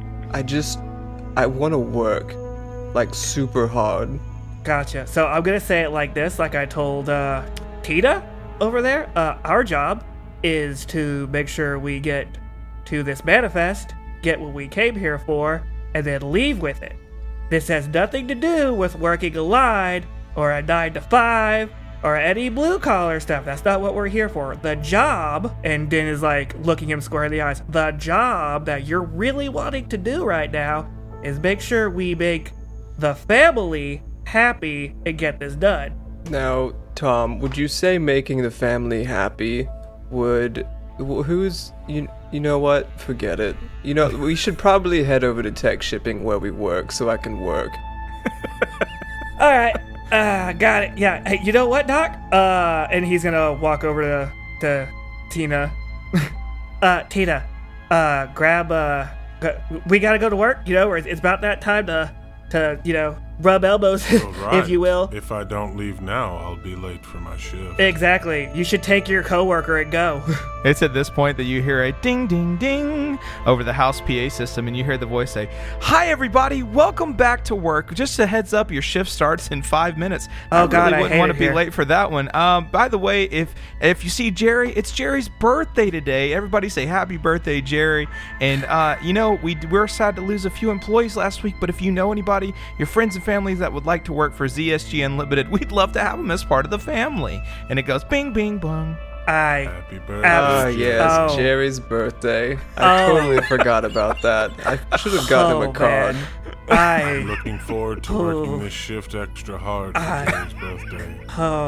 I want to work, like, super hard. Gotcha. So I'm gonna say it like this, like I told Tita over there. Our job is to make sure we get to this manifest, get what we came here for, and then leave with it. This has nothing to do with working a line or a 9 to 5 or any blue collar stuff. That's not what we're here for. The job, and Din is like looking him square in the eyes, the job that you're really wanting to do right now is make sure we make the family happy and get this done. Now, Tom, would you say making the family happy would... You know what? Forget it. You know, we should probably head over to tech shipping where we work so I can work. Alright, got it. Yeah, hey, you know what, Doc? And he's gonna walk over to Tina. Tina, grab, we gotta go to work, you know, or it's about that time to you know, rub elbows, Right. if you will. If I don't leave now, I'll be late for my shift. Exactly. You should take your coworker and go. It's at this point that you hear a ding, ding, ding over the house PA system, and you hear the voice say, "Hi, everybody. Welcome back to work. Just a heads up, your shift starts in 5 minutes." Oh, God, I wouldn't hate want it to be here. late for that one. By the way, if you see Jerry, it's Jerry's birthday today. Everybody say happy birthday, Jerry. And, you know, we're sad to lose a few employees last week, but if you know anybody, your friends and families that would like to work for ZSG Unlimited, we'd love to have them as part of the family. And it goes bing, bing, bong. Happy birthday. Ah, yes, Oh. Jerry's birthday. I totally forgot about that. I should have gotten him a card. Man. I'm looking forward to working this shift extra hard for Jerry's birthday.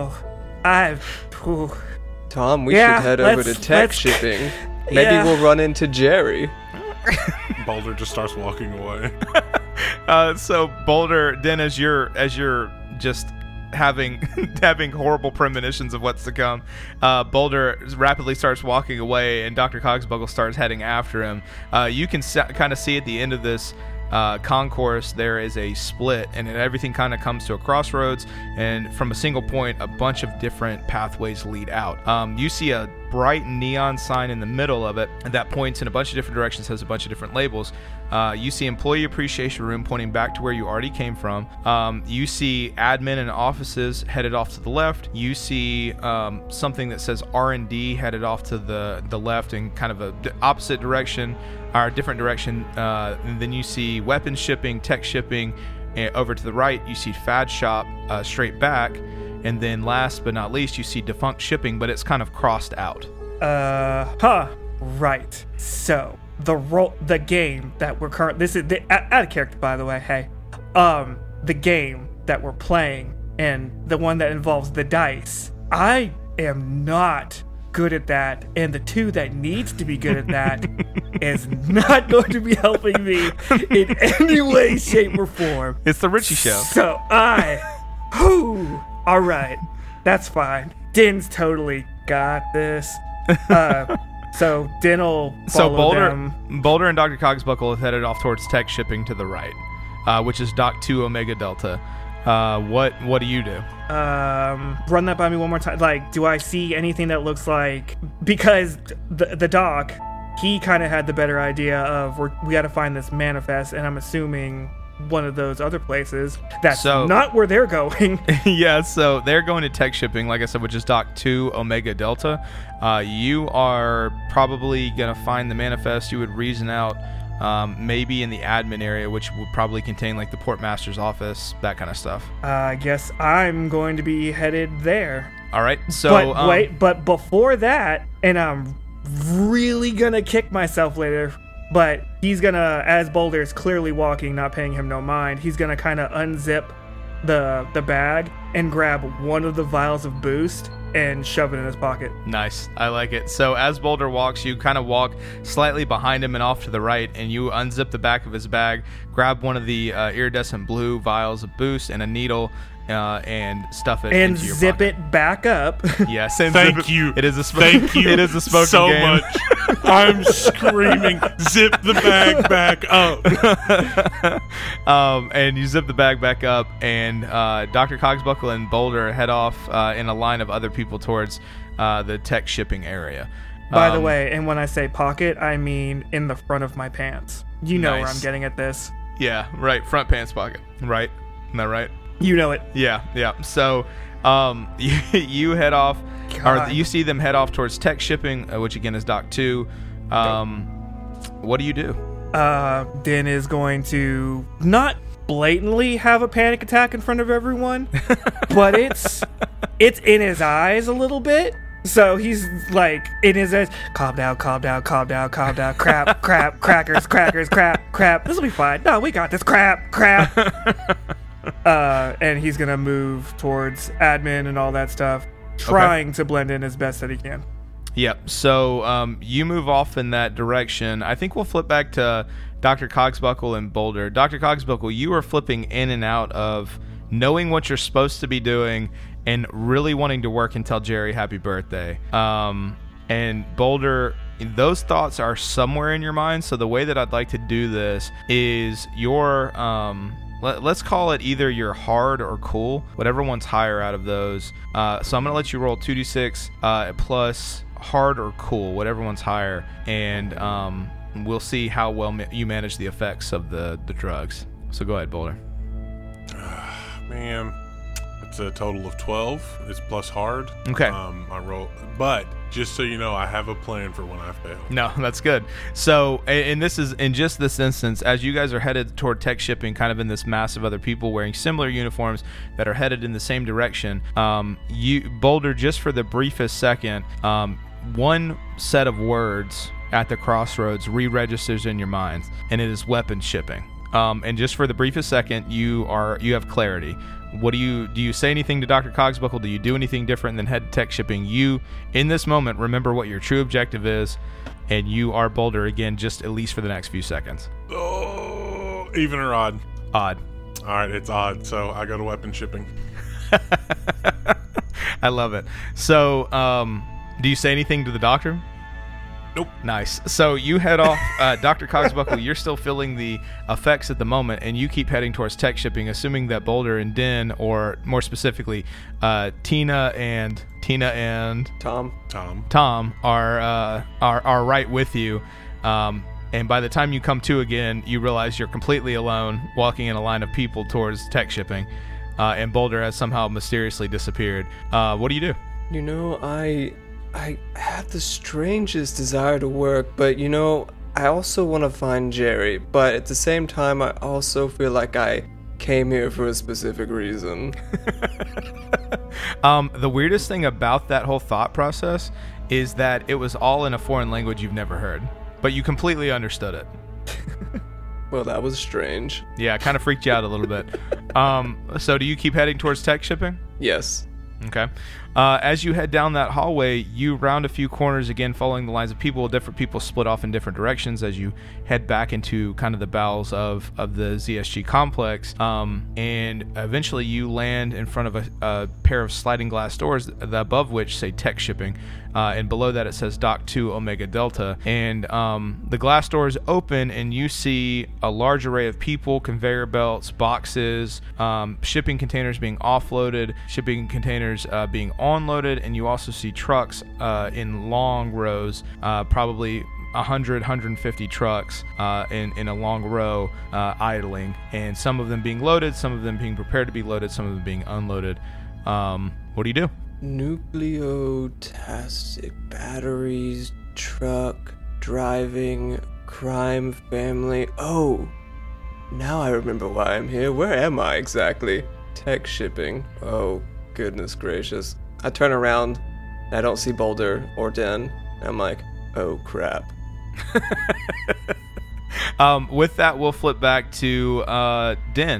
Tom, we Yeah, should head over to let's- tech let's- shipping. Maybe Yeah. we'll run into Jerry. Boulder just starts walking away. So Boulder, then as you're just having horrible premonitions of what's to come, Boulder rapidly starts walking away, and Dr. Cogsbuckle starts heading after him. You can kind of see at the end of this concourse there is a split, and then everything kind of comes to a crossroads, and from a single point a bunch of different pathways lead out. You see a bright neon sign in the middle of it that points in a bunch of different directions, has a bunch of different labels. You see employee appreciation room pointing back to where you already came from. You see admin and offices headed off to the left. You see something that says R&D headed off to the left in kind of a opposite direction, or a different direction. And then you see weapons shipping, tech shipping. Over to the right, you see Fad Shop straight back. And then last but not least, you see defunct shipping, but it's kind of crossed out. Right. So the game that we're this is out of character, by the way. Hey, the game that we're playing and the one that involves the dice. I am not good at that, and the two that needs to be good at that is not going to be helping me in any way, shape, or form. It's the Richie Show. So all right, that's fine. Din's totally got this. So Din will follow them. Boulder and Dr. Cogsbuckle have headed off towards tech shipping to the right, which is Dock 2 Omega Delta. What do you do? Run that by me one more time. Like, do I see anything that looks like, because the doc, he kind of had the better idea of we got to find this manifest, and I'm assuming one of those other places. That's not where they're going. Yeah, so they're going to tech shipping, like I said, which is Dock 2 Omega Delta. You are probably gonna find the manifest. You would reason out maybe in the admin area, which would probably contain like the portmaster's office, that kind of stuff. I guess I'm going to be headed there. All right, so but before that, and I'm really gonna kick myself later, but he's gonna, as Boulder is clearly walking, not paying him no mind, he's gonna kind of unzip the bag and grab one of the vials of boost and shove it in his pocket. Nice. I like it. So as Boulder walks, you kind of walk slightly behind him and off to the right, and you unzip the back of his bag, grab one of the iridescent blue vials of boost and a needle, and stuff it and into your zip pocket. it back up. Yes, and Thank zip it. you. It is a Thank you. It is a smoking so game. much. I'm screaming. Zip the bag back up. And you zip the bag back up, and Dr. Cogsbuckle and Boulder head off in a line of other people towards the tech shipping area. By the way, and when I say pocket, I mean in the front of my pants. You know where Nice. I'm getting at this. Yeah, right. Front pants pocket. Right. Isn't that right? You know it. Yeah. So, you head off, or God. you see them head off towards tech shipping, which again is Dock 2. What do you do? Den is going to not blatantly have a panic attack in front of everyone, but it's in his eyes a little bit. So he's like in his eyes, calm down, crap, crackers, crap. This will be fine. No, we got this, crap. And he's gonna move towards admin and all that stuff, trying to blend in as best that he can. Yep. So you move off in that direction. I think we'll flip back to Dr. Cogsbuckle and Boulder. Dr. Cogsbuckle, you are flipping in and out of knowing what you're supposed to be doing and really wanting to work and tell Jerry happy birthday. And Boulder, those thoughts are somewhere in your mind. So the way that I'd like to do this is your let's call it either your hard or cool, whatever one's higher out of those. So I'm going to let you roll 2d6 plus hard or cool, whatever one's higher, and we'll see how well you manage the effects of the drugs. So go ahead, Boulder. Man, it's a total of 12. It's plus hard. Okay. I roll, but just so you know, I have a plan for when I fail. No, that's good. So, and this is in just this instance, as you guys are headed toward tech shipping, kind of in this mass of other people wearing similar uniforms that are headed in the same direction. You, Boulder, just for the briefest second, one set of words at the crossroads re-registers in your mind, and it is weapon shipping. And just for the briefest second, you have clarity. What do you say anything to Dr. Cogsbuckle? Do you do anything different than head tech shipping? You, in this moment, remember what your true objective is, and you are Boulder again, just at least for the next few seconds. Oh, even or odd? Odd. All right, it's odd. So I go to weapon shipping. I love it. So, do you say anything to the doctor? Nope. Nice. So you head off. Dr. Cogsbuckle, you're still feeling the effects at the moment, and you keep heading towards tech shipping, assuming that Boulder and Den, or more specifically, Tina and Tom are right with you. And by the time you come to again, you realize you're completely alone, walking in a line of people towards tech shipping, and Boulder has somehow mysteriously disappeared. What do you do? You know, I have the strangest desire to work, but you know, I also want to find Jerry, but at the same time, I also feel like I came here for a specific reason. The weirdest thing about that whole thought process is that it was all in a foreign language you've never heard, but you completely understood it. Well, that was strange. Yeah, it kind of freaked you out a little bit. So do you keep heading towards tech shipping? Yes. Okay. As you head down that hallway, you round a few corners again, following the lines of people. Different people split off in different directions as you head back into kind of the bowels of the ZSG complex. And eventually you land in front of a pair of sliding glass doors, above which say tech shipping. And below that it says Dock 2 Omega Delta. And the glass doors open and you see a large array of people, conveyor belts, boxes, shipping containers being offloaded, shipping containers being onloaded, and you also see trucks in long rows, probably 150 trucks in a long row idling, and some of them being loaded, some of them being prepared to be loaded, some of them being unloaded. What do you do? Nucleotastic batteries, truck, driving, crime family. Oh, now I remember why I'm here. Where am I exactly? Tech shipping. Oh, goodness gracious. I turn around, and I don't see Boulder or Den. And I'm like, oh crap. With that, we'll flip back to Den.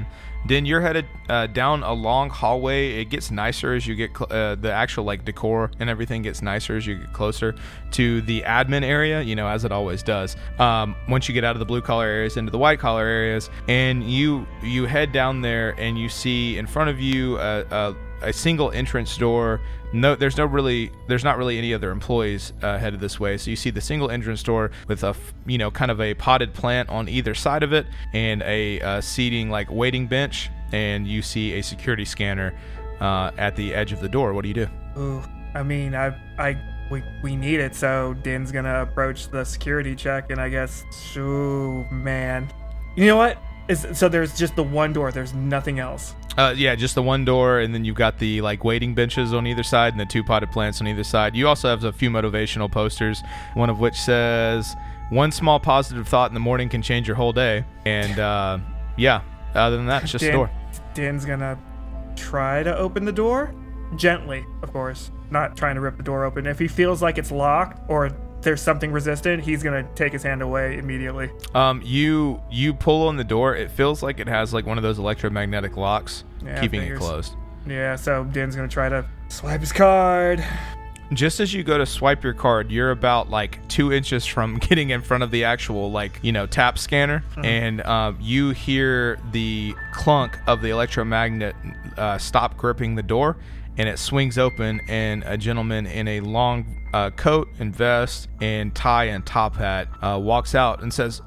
then you're headed down a long hallway. It gets nicer as you get the actual like decor and everything gets nicer as you get closer to the admin area, as it always does. Once you get out of the blue collar areas into the white collar areas, and you head down there and you see in front of you a single entrance door. No, there's not really any other employees headed this way. So you see the single entrance door with a kind of a potted plant on either side of it, and a seating like waiting bench, and you see a security scanner at the edge of the door. What do you do? Ooh, I mean, we need it, so Din's gonna approach the security check, and I guess, ooh, man, you know what? So there's just the one door. There's nothing else. Yeah, just the one door, and then you've got the like waiting benches on either side and the 2 potted plants on either side. You also have a few motivational posters, one of which says, "One small positive thought in the morning can change your whole day." And other than that, it's just a door. Din's gonna try to open the door gently, of course, not trying to rip the door open. If he feels like it's locked or there's something resistant, he's gonna take his hand away immediately. You pull on the door. It feels like it has like one of those electromagnetic locks keeping it closed. Yeah, so Din's gonna try to swipe his card. Just as you go to swipe your card, you're about like 2 inches from getting in front of the actual tap scanner, and you hear the clunk of the electromagnet stop gripping the door, and it swings open, and a gentleman in a long coat and vest and tie and top hat walks out and says,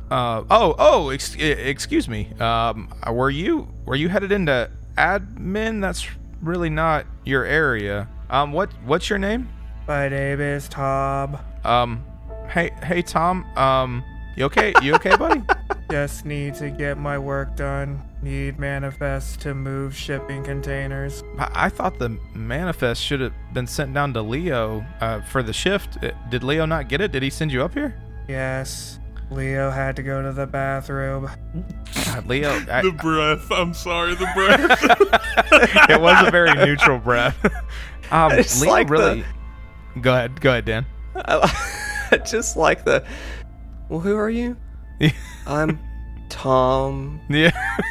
excuse me, were you headed into admin? That's really not your area. What's your name? My name is Tom. Hey Tom, you okay buddy? Just need to get my work done. Need manifest to move shipping containers. I thought the manifest should have been sent down to Leo for the shift. Did Leo not get it? Did he send you up here? Yes. Leo had to go to the bathroom. God, Leo. The breath. I'm sorry, the breath. It was a very neutral breath. Leo like really. Go ahead, Dan. I just like the. Well, who are you? I'm Tom. Yeah.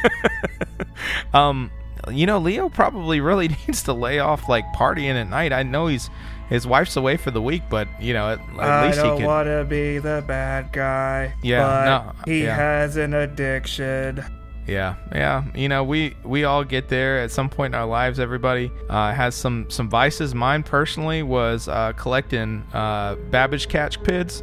Leo probably really needs to lay off like partying at night. I know his wife's away for the week, but at least he can. I don't want to be the bad guy. Yeah, but he has an addiction. Yeah. We all get there at some point in our lives. Everybody has some vices. Mine personally was collecting Babbage Catch PIDs.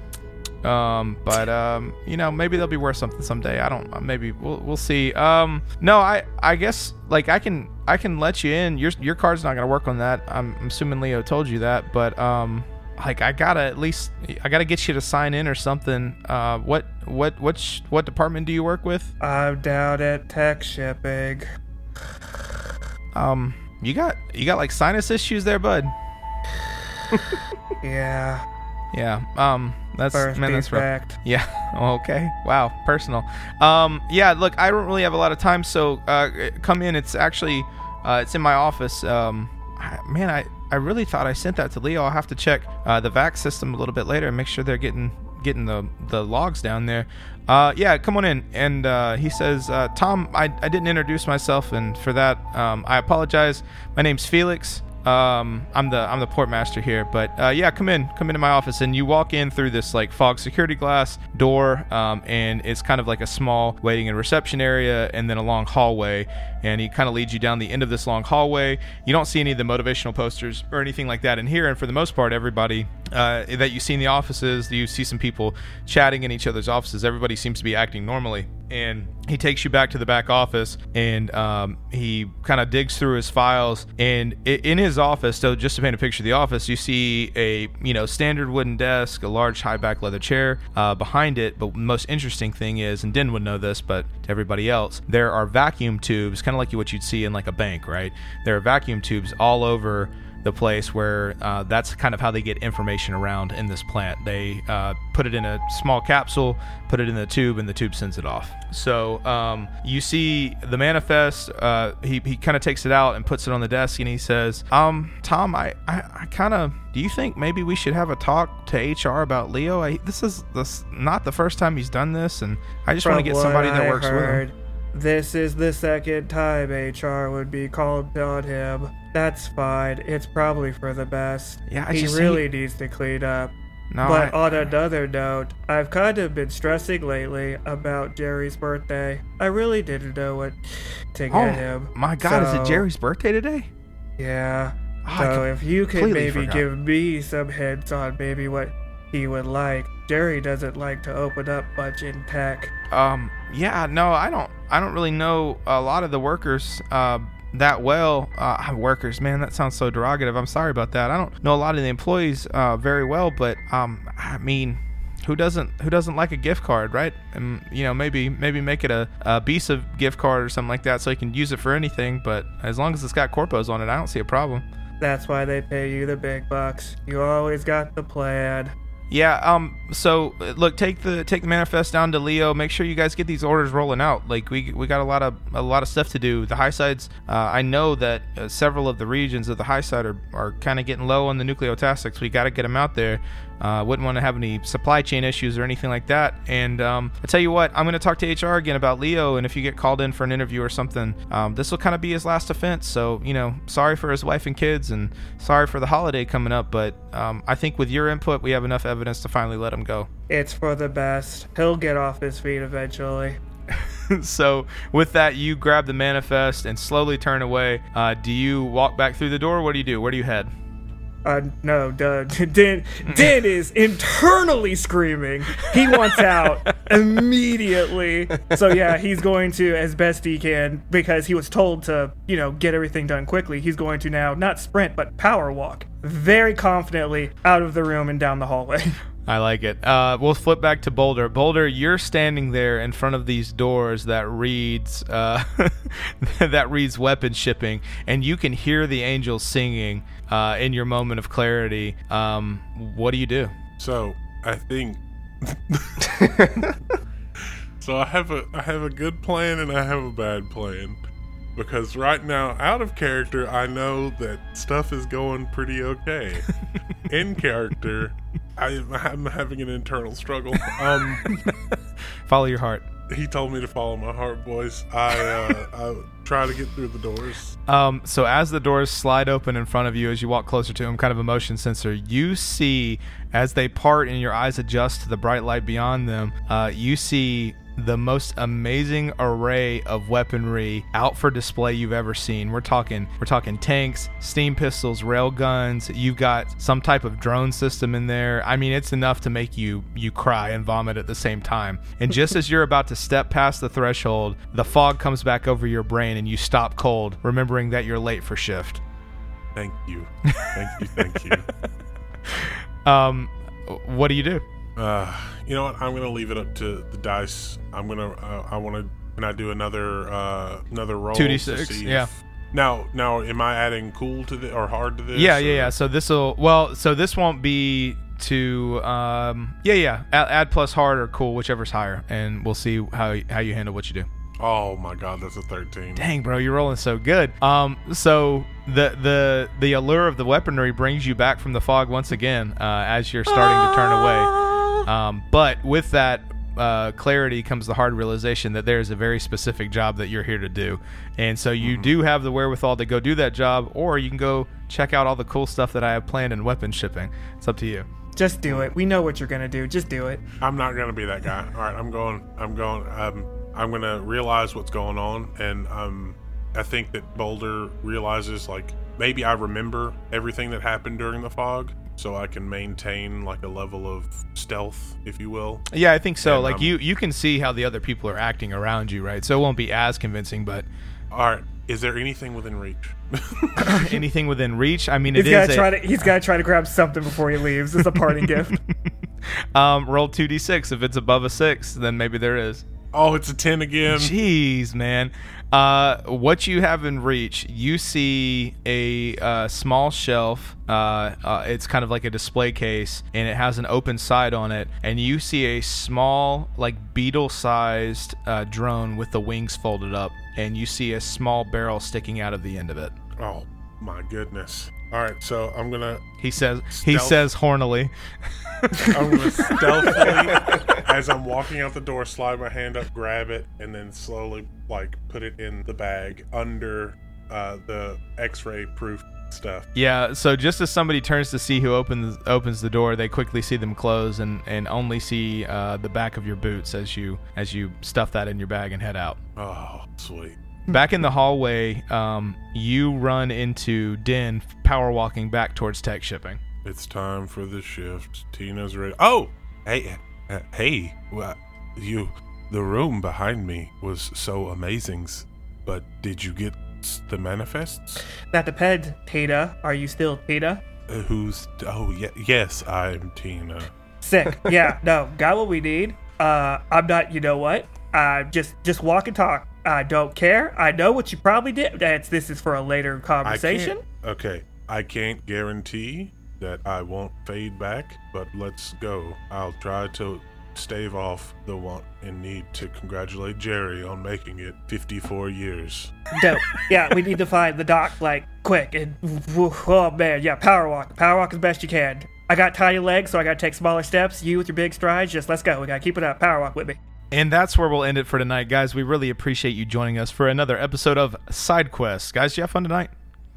Maybe they'll be worth something someday. I don't. Maybe we'll see. No, I guess like I can let you in. Your card's not gonna work on that. I'm assuming Leo told you that, but I gotta get you to sign in or something. What department do you work with? I'm down at tech shipping. You got like sinus issues there, bud? Yeah. That's Birth that's rough. defect. Yeah. Okay. Wow. Personal. Look, I don't really have a lot of time, so come in. It's actually it's in my office. I really thought I sent that to Leo. I'll have to check the VAX system a little bit later and make sure they're getting the logs down there. Come on in. And he says, Tom, I didn't introduce myself, and for that, I apologize. My name's Felix. I'm the port master here, but come into my office, and you walk in through this like fog security glass door, and it's kind of like a small waiting and reception area, and then a long hallway, and he kind of leads you down the end of this long hallway. You don't see any of the motivational posters or anything like that in here, and for the most part, everybody that you see in the offices, you see some people chatting in each other's offices. Everybody seems to be acting normally. And he takes you back to the back office, and he kind of digs through his files. And in his office, so just to paint a picture of the office, you see a standard wooden desk, a large high back leather chair behind it. But the most interesting thing is, and Den would know this, but to everybody else, there are vacuum tubes, kind of like what you'd see in like a bank, right? There are vacuum tubes all over the place where that's kind of how they get information around in this plant. They put it in a small capsule, put it in the tube, and the tube sends it off. So you see the manifest. He kind of takes it out and puts it on the desk, and he says, Tom, I kind of, do you think maybe we should have a talk to HR about Leo? This is not the first time he's done this, and I just want to get somebody that works with him. This is the second time HR would be called on him. That's fine. It's probably for the best. Yeah, he really needs to clean up. No, but on another note, I've kind of been stressing lately about Jerry's birthday. I really didn't know what to get him. My God, is it Jerry's birthday today? Yeah. So if you could maybe give me some hints on maybe what he would like. Jerry doesn't like to open up much in tech. Yeah, no, I don't really know a lot of the workers that well. Workers, man, that sounds so derogative. I'm sorry about that. I don't know a lot of the employees very well, but I mean, who doesn't like a gift card, right? And maybe make it a Visa gift card or something like that, so you can use it for anything. But as long as it's got corpos on it, I don't see a problem. That's why they pay you the big bucks. You always got the plan. Yeah, so look, take the manifest down to Leo. Make sure you guys get these orders rolling out. Like we got a lot of stuff to do. The high sides, I know that several of the regions of the high side are kind of getting low on the nucleotastics. We got to get them out there. Wouldn't want to have any supply chain issues or anything like that. And I tell you what, I'm going to talk to HR again about Leo, and if you get called in for an interview or something, this will kind of be his last offense. So, sorry for his wife and kids, and sorry for the holiday coming up, but I think with your input, we have enough evidence to finally let him go. It's for the best. He'll get off his feet eventually. So with that, you grab the manifest and slowly turn away. Do you walk back through the door? What do you do? Where do you head? No, Dan is internally screaming. He wants out immediately. So yeah, he's going to, as best he can, because he was told to, get everything done quickly, he's going to now not sprint, but power walk very confidently out of the room and down the hallway. I like it. We'll flip back to Boulder. Boulder, you're standing there in front of these doors that reads weapon shipping, and you can hear the angels singing in your moment of clarity. What do you do? So I think so. I have a good plan and I have a bad plan, because right now, out of character, I know that stuff is going pretty okay. In character, I'm having an internal struggle. Follow your heart. He told me to follow my heart, boys. I try to get through the doors. So as the doors slide open in front of you, as you walk closer to them, kind of a motion sensor, you see, as they part and your eyes adjust to the bright light beyond them, you see the most amazing array of weaponry out for display you've ever seen. We're talking tanks, steam pistols, rail guns. You've got some type of drone system in there. I mean, it's enough to make you cry and vomit at the same time. And just as you're about to step past the threshold, the fog comes back over your brain and you stop cold, remembering that you're late for shift. Thank you. Thank you. What do you do? You know what? I'm gonna leave it up to the dice. Can I do another roll? 2d6. Yeah. Now, am I adding cool to the or hard to this? Yeah. So this won't be to add plus hard or cool, whichever's higher, and we'll see how you handle what you do. Oh my God, that's a 13. Dang, bro, you're rolling so good. So the allure of the weaponry brings you back from the fog once again, as you're starting to turn away. But with that clarity comes the hard realization that there's a very specific job that you're here to do. And so you do have the wherewithal to go do that job, or you can go check out all the cool stuff that I have planned in weapon shipping. It's up to you. Just do it. We know what you're going to do. Just do it. I'm not going to be that guy. All right, I'm going. I'm going to realize what's going on, and I think that Boulder realizes, like, maybe I remember everything that happened during the fog, so I can maintain, like, a level of stealth, if you will. Yeah, I think so. And, like, you can see how the other people are acting around you, right? So it won't be as convincing, but... All right. Is there anything within reach? Anything within reach? I mean, he's got to try to grab something before he leaves. It's a parting gift. Roll 2d6. If it's above a 6, then maybe there is. Oh, it's a 10 again. Jeez, man. What you have in reach, you see a small shelf. It's kind of like a display case, and it has an open side on it. And you see a small, like, beetle-sized drone with the wings folded up. And you see a small barrel sticking out of the end of it. Oh, my goodness. All right, so I'm gonna. He says hornily. I'm gonna stealthily, as I'm walking out the door, slide my hand up, grab it, and then slowly put it in the bag under the X-ray proof stuff. Yeah. So just as somebody turns to see who opens the door, they quickly see them close and only see the back of your boots as you stuff that in your bag and head out. Oh, sweet. Back in the hallway, you run into Den power walking back towards tech shipping. It's time for the shift. Tina's ready. Oh, hey, the room behind me was so amazing, but did you get the manifests? That depends, Tina. Are you still Tina? Yes, I'm Tina. Sick. Yeah, no, got what we need. I'm not, you know what? Just walk and talk. I don't care. I know what you probably did. This is for a later conversation. I can't guarantee that I won't fade back, but let's go. I'll try to stave off the want and need to congratulate Jerry on making it 54 years. Dope. Yeah, we need to find the doc, quick. And, oh, man, yeah, power walk. Power walk as best you can. I got tiny legs, so I gotta take smaller steps. You with your big strides, just let's go. We gotta keep it up. Power walk with me. And that's where we'll end it for tonight, guys. We really appreciate you joining us for another episode of Side Quest. Guys, did you have fun tonight?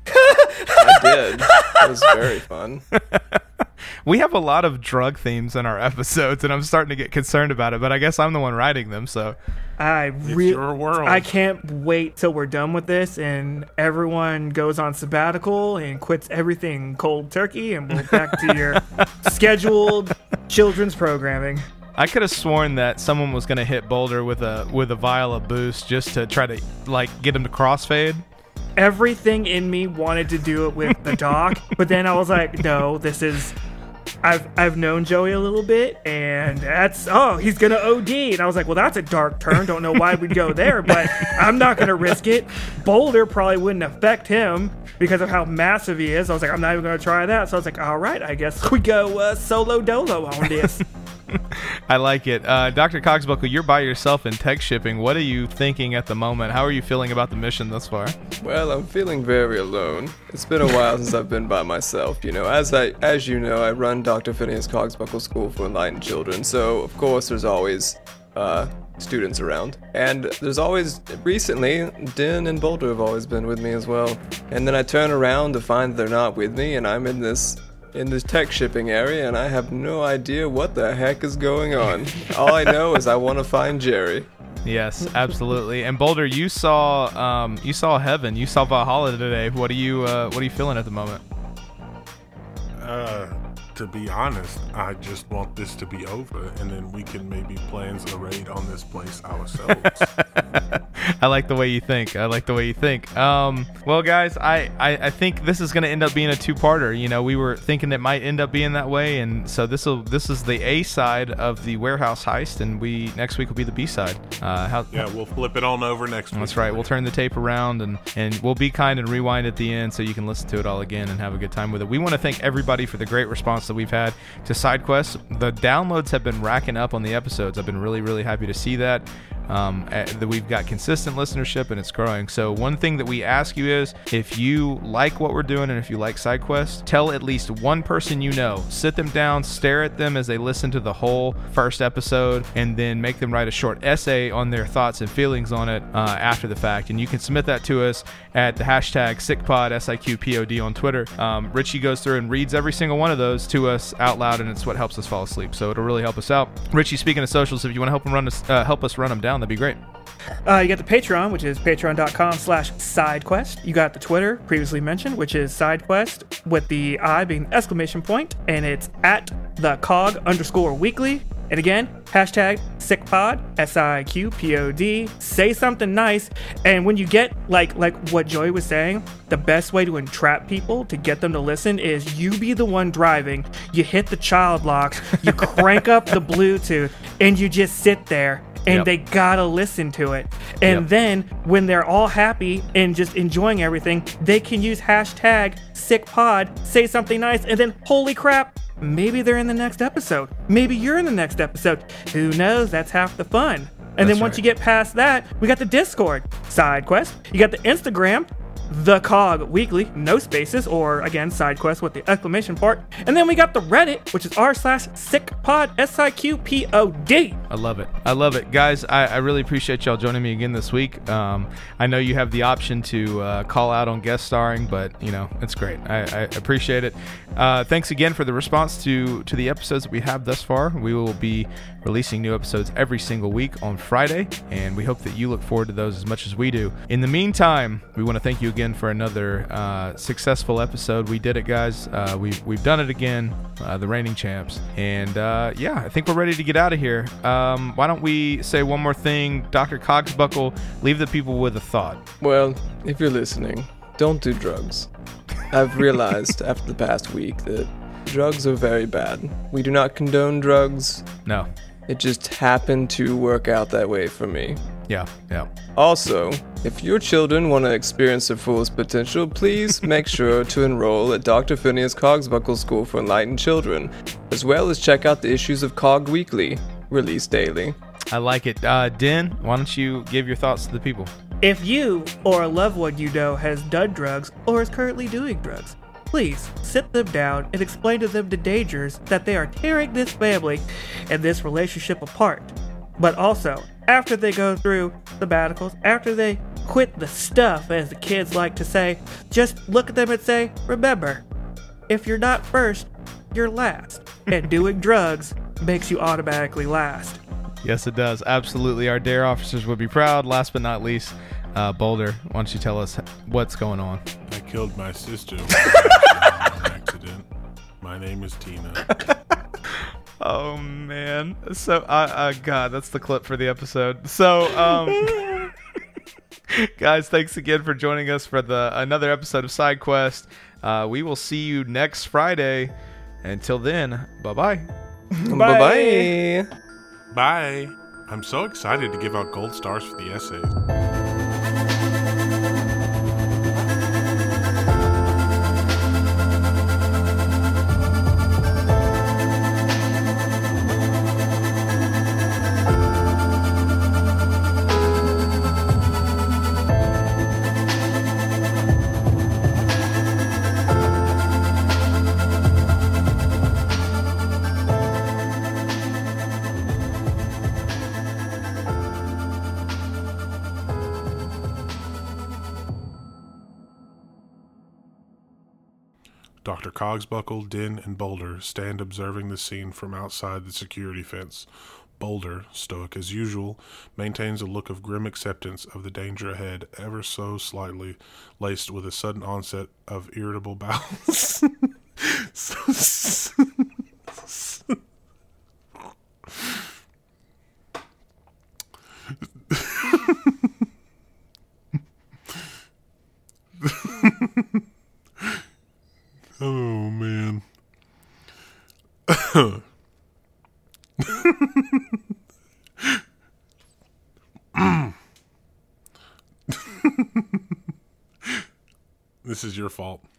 I did. It was very fun. We have a lot of drug themes in our episodes, and I'm starting to get concerned about it, but I guess I'm the one writing them, so. It's your world. I can't wait till we're done with this and everyone goes on sabbatical and quits everything cold turkey and we're back to your scheduled children's programming. I could have sworn that someone was going to hit Boulder with a vial of boost just to try to get him to crossfade. Everything in me wanted to do it with the doc, but then I was like, no, this is. I've known Joey a little bit, and he's gonna OD, and I was like, well, that's a dark turn. Don't know why we'd go there, but I'm not gonna risk it. Boulder probably wouldn't affect him because of how massive he is. I was like, I'm not even gonna try that. So I was like, all right, I guess we go solo dolo on this. I like it. Dr. Cogsbuckle, you're by yourself in tech shipping. What are you thinking at the moment? How are you feeling about the mission thus far? Well, I'm feeling very alone. It's been a while since I've been by myself. You know, as you know, I run Dr. Phineas Cogsbuckle School for Enlightened Children, so of course there's always students around. And there's always, recently, Den and Boulder have always been with me as well. And then I turn around to find they're not with me, and I'm in this tech shipping area, and I have no idea what the heck is going on. All I know is I want to find Jerry. Yes, absolutely. And Boulder, you saw heaven. You saw Valhalla today. What are you feeling at the moment? To be honest, I just want this to be over, and then we can maybe plan a raid on this place ourselves. I like the way you think. Well, guys, I think this is going to end up being a two-parter. You know, we were thinking it might end up being that way, and so this is the A side of the warehouse heist, and next week will be the B side. We'll flip it on over next week. That's right. We'll turn the tape around, and we'll be kind and rewind at the end so you can listen to it all again and have a good time with it. We want to thank everybody for the great response that we've had to SideQuest. The downloads have been racking up on the episodes. I've been really, really happy to see that. That we've got consistent listenership and it's growing. So one thing that we ask you is, if you like what we're doing and if you like SideQuest, tell at least one person you know. Sit them down, stare at them as they listen to the whole first episode, and then make them write a short essay on their thoughts and feelings on it after the fact. And you can submit that to us at the hashtag SickPod, SIQPOD on Twitter. Richie goes through and reads every single one of those to us out loud, and it's what helps us fall asleep. So it'll really help us out. Richie, speaking of socials, if you want to help us run them down, that'd be great. You got the Patreon, which is patreon.com/SideQuest. You got the Twitter, previously mentioned, which is SideQuest, with the I being exclamation point, and it's at the @cog_weekly. And again, hashtag SickPod, SIQPOD. Say something nice. And when you get, like what Joey was saying, the best way to entrap people to get them to listen is you be the one driving, you hit the child locks, you crank up the Bluetooth, and you just sit there. And they gotta listen to it. And then when they're all happy and just enjoying everything, they can use hashtag SickPod, say something nice, and then holy crap, maybe they're in the next episode. Maybe you're in the next episode. Who knows? That's half the fun. And then once you get past that, we got the Discord, SideQuest. You got the Instagram, The Cog Weekly, no spaces, or again, side quest with the exclamation part. And then we got the Reddit, which is r/sickpod, SIQPOD. I love it. I love it. Guys, I really appreciate y'all joining me again this week. I know you have the option to call out on guest starring, but, it's great. I appreciate it. Thanks again for the response to the episodes that we have thus far. We will be releasing new episodes every single week on Friday, and we hope that you look forward to those as much as we do. In the meantime, we want to thank you again for another successful episode. We did it, guys. We've done it again, the reigning champs. And I think we're ready to get out of here. Why don't we say one more thing? Dr. Cogsbuckle, leave the people with a thought. Well, if you're listening, don't do drugs. I've realized after the past week that drugs are very bad. We do not condone drugs. No. It just happened to work out that way for me. Yeah. Also, if your children want to experience their fullest potential, please make sure to enroll at Dr. Phineas Cogsbuckle School for Enlightened Children, as well as check out the issues of Cog Weekly, released daily. I like it. Den, why don't you give your thoughts to the people? If you or a loved one you know has done drugs or is currently doing drugs, please sit them down and explain to them the dangers that they are tearing this family and this relationship apart. But also, after they go through sabbaticals, after they quit the stuff, as the kids like to say, just look at them and say, remember, if you're not first, you're last. And doing drugs makes you automatically last. Yes, it does. Absolutely. Our DARE officers would be proud. Last but not least, Boulder, why don't you tell us what's going on? I killed my sister by accident. My name is Tina. Oh, man. So, God, that's the clip for the episode. So, guys, thanks again for joining us for another episode of Side Quest. We will see you next Friday. Until then, bye-bye. Bye-bye. Bye. I'm so excited to give out gold stars for the essays. Dr. Cogsbuckle, Din, and Boulder stand observing the scene from outside the security fence. Boulder, stoic as usual, maintains a look of grim acceptance of the danger ahead, ever so slightly laced with a sudden onset of irritable bowels. Oh, man. This is your fault.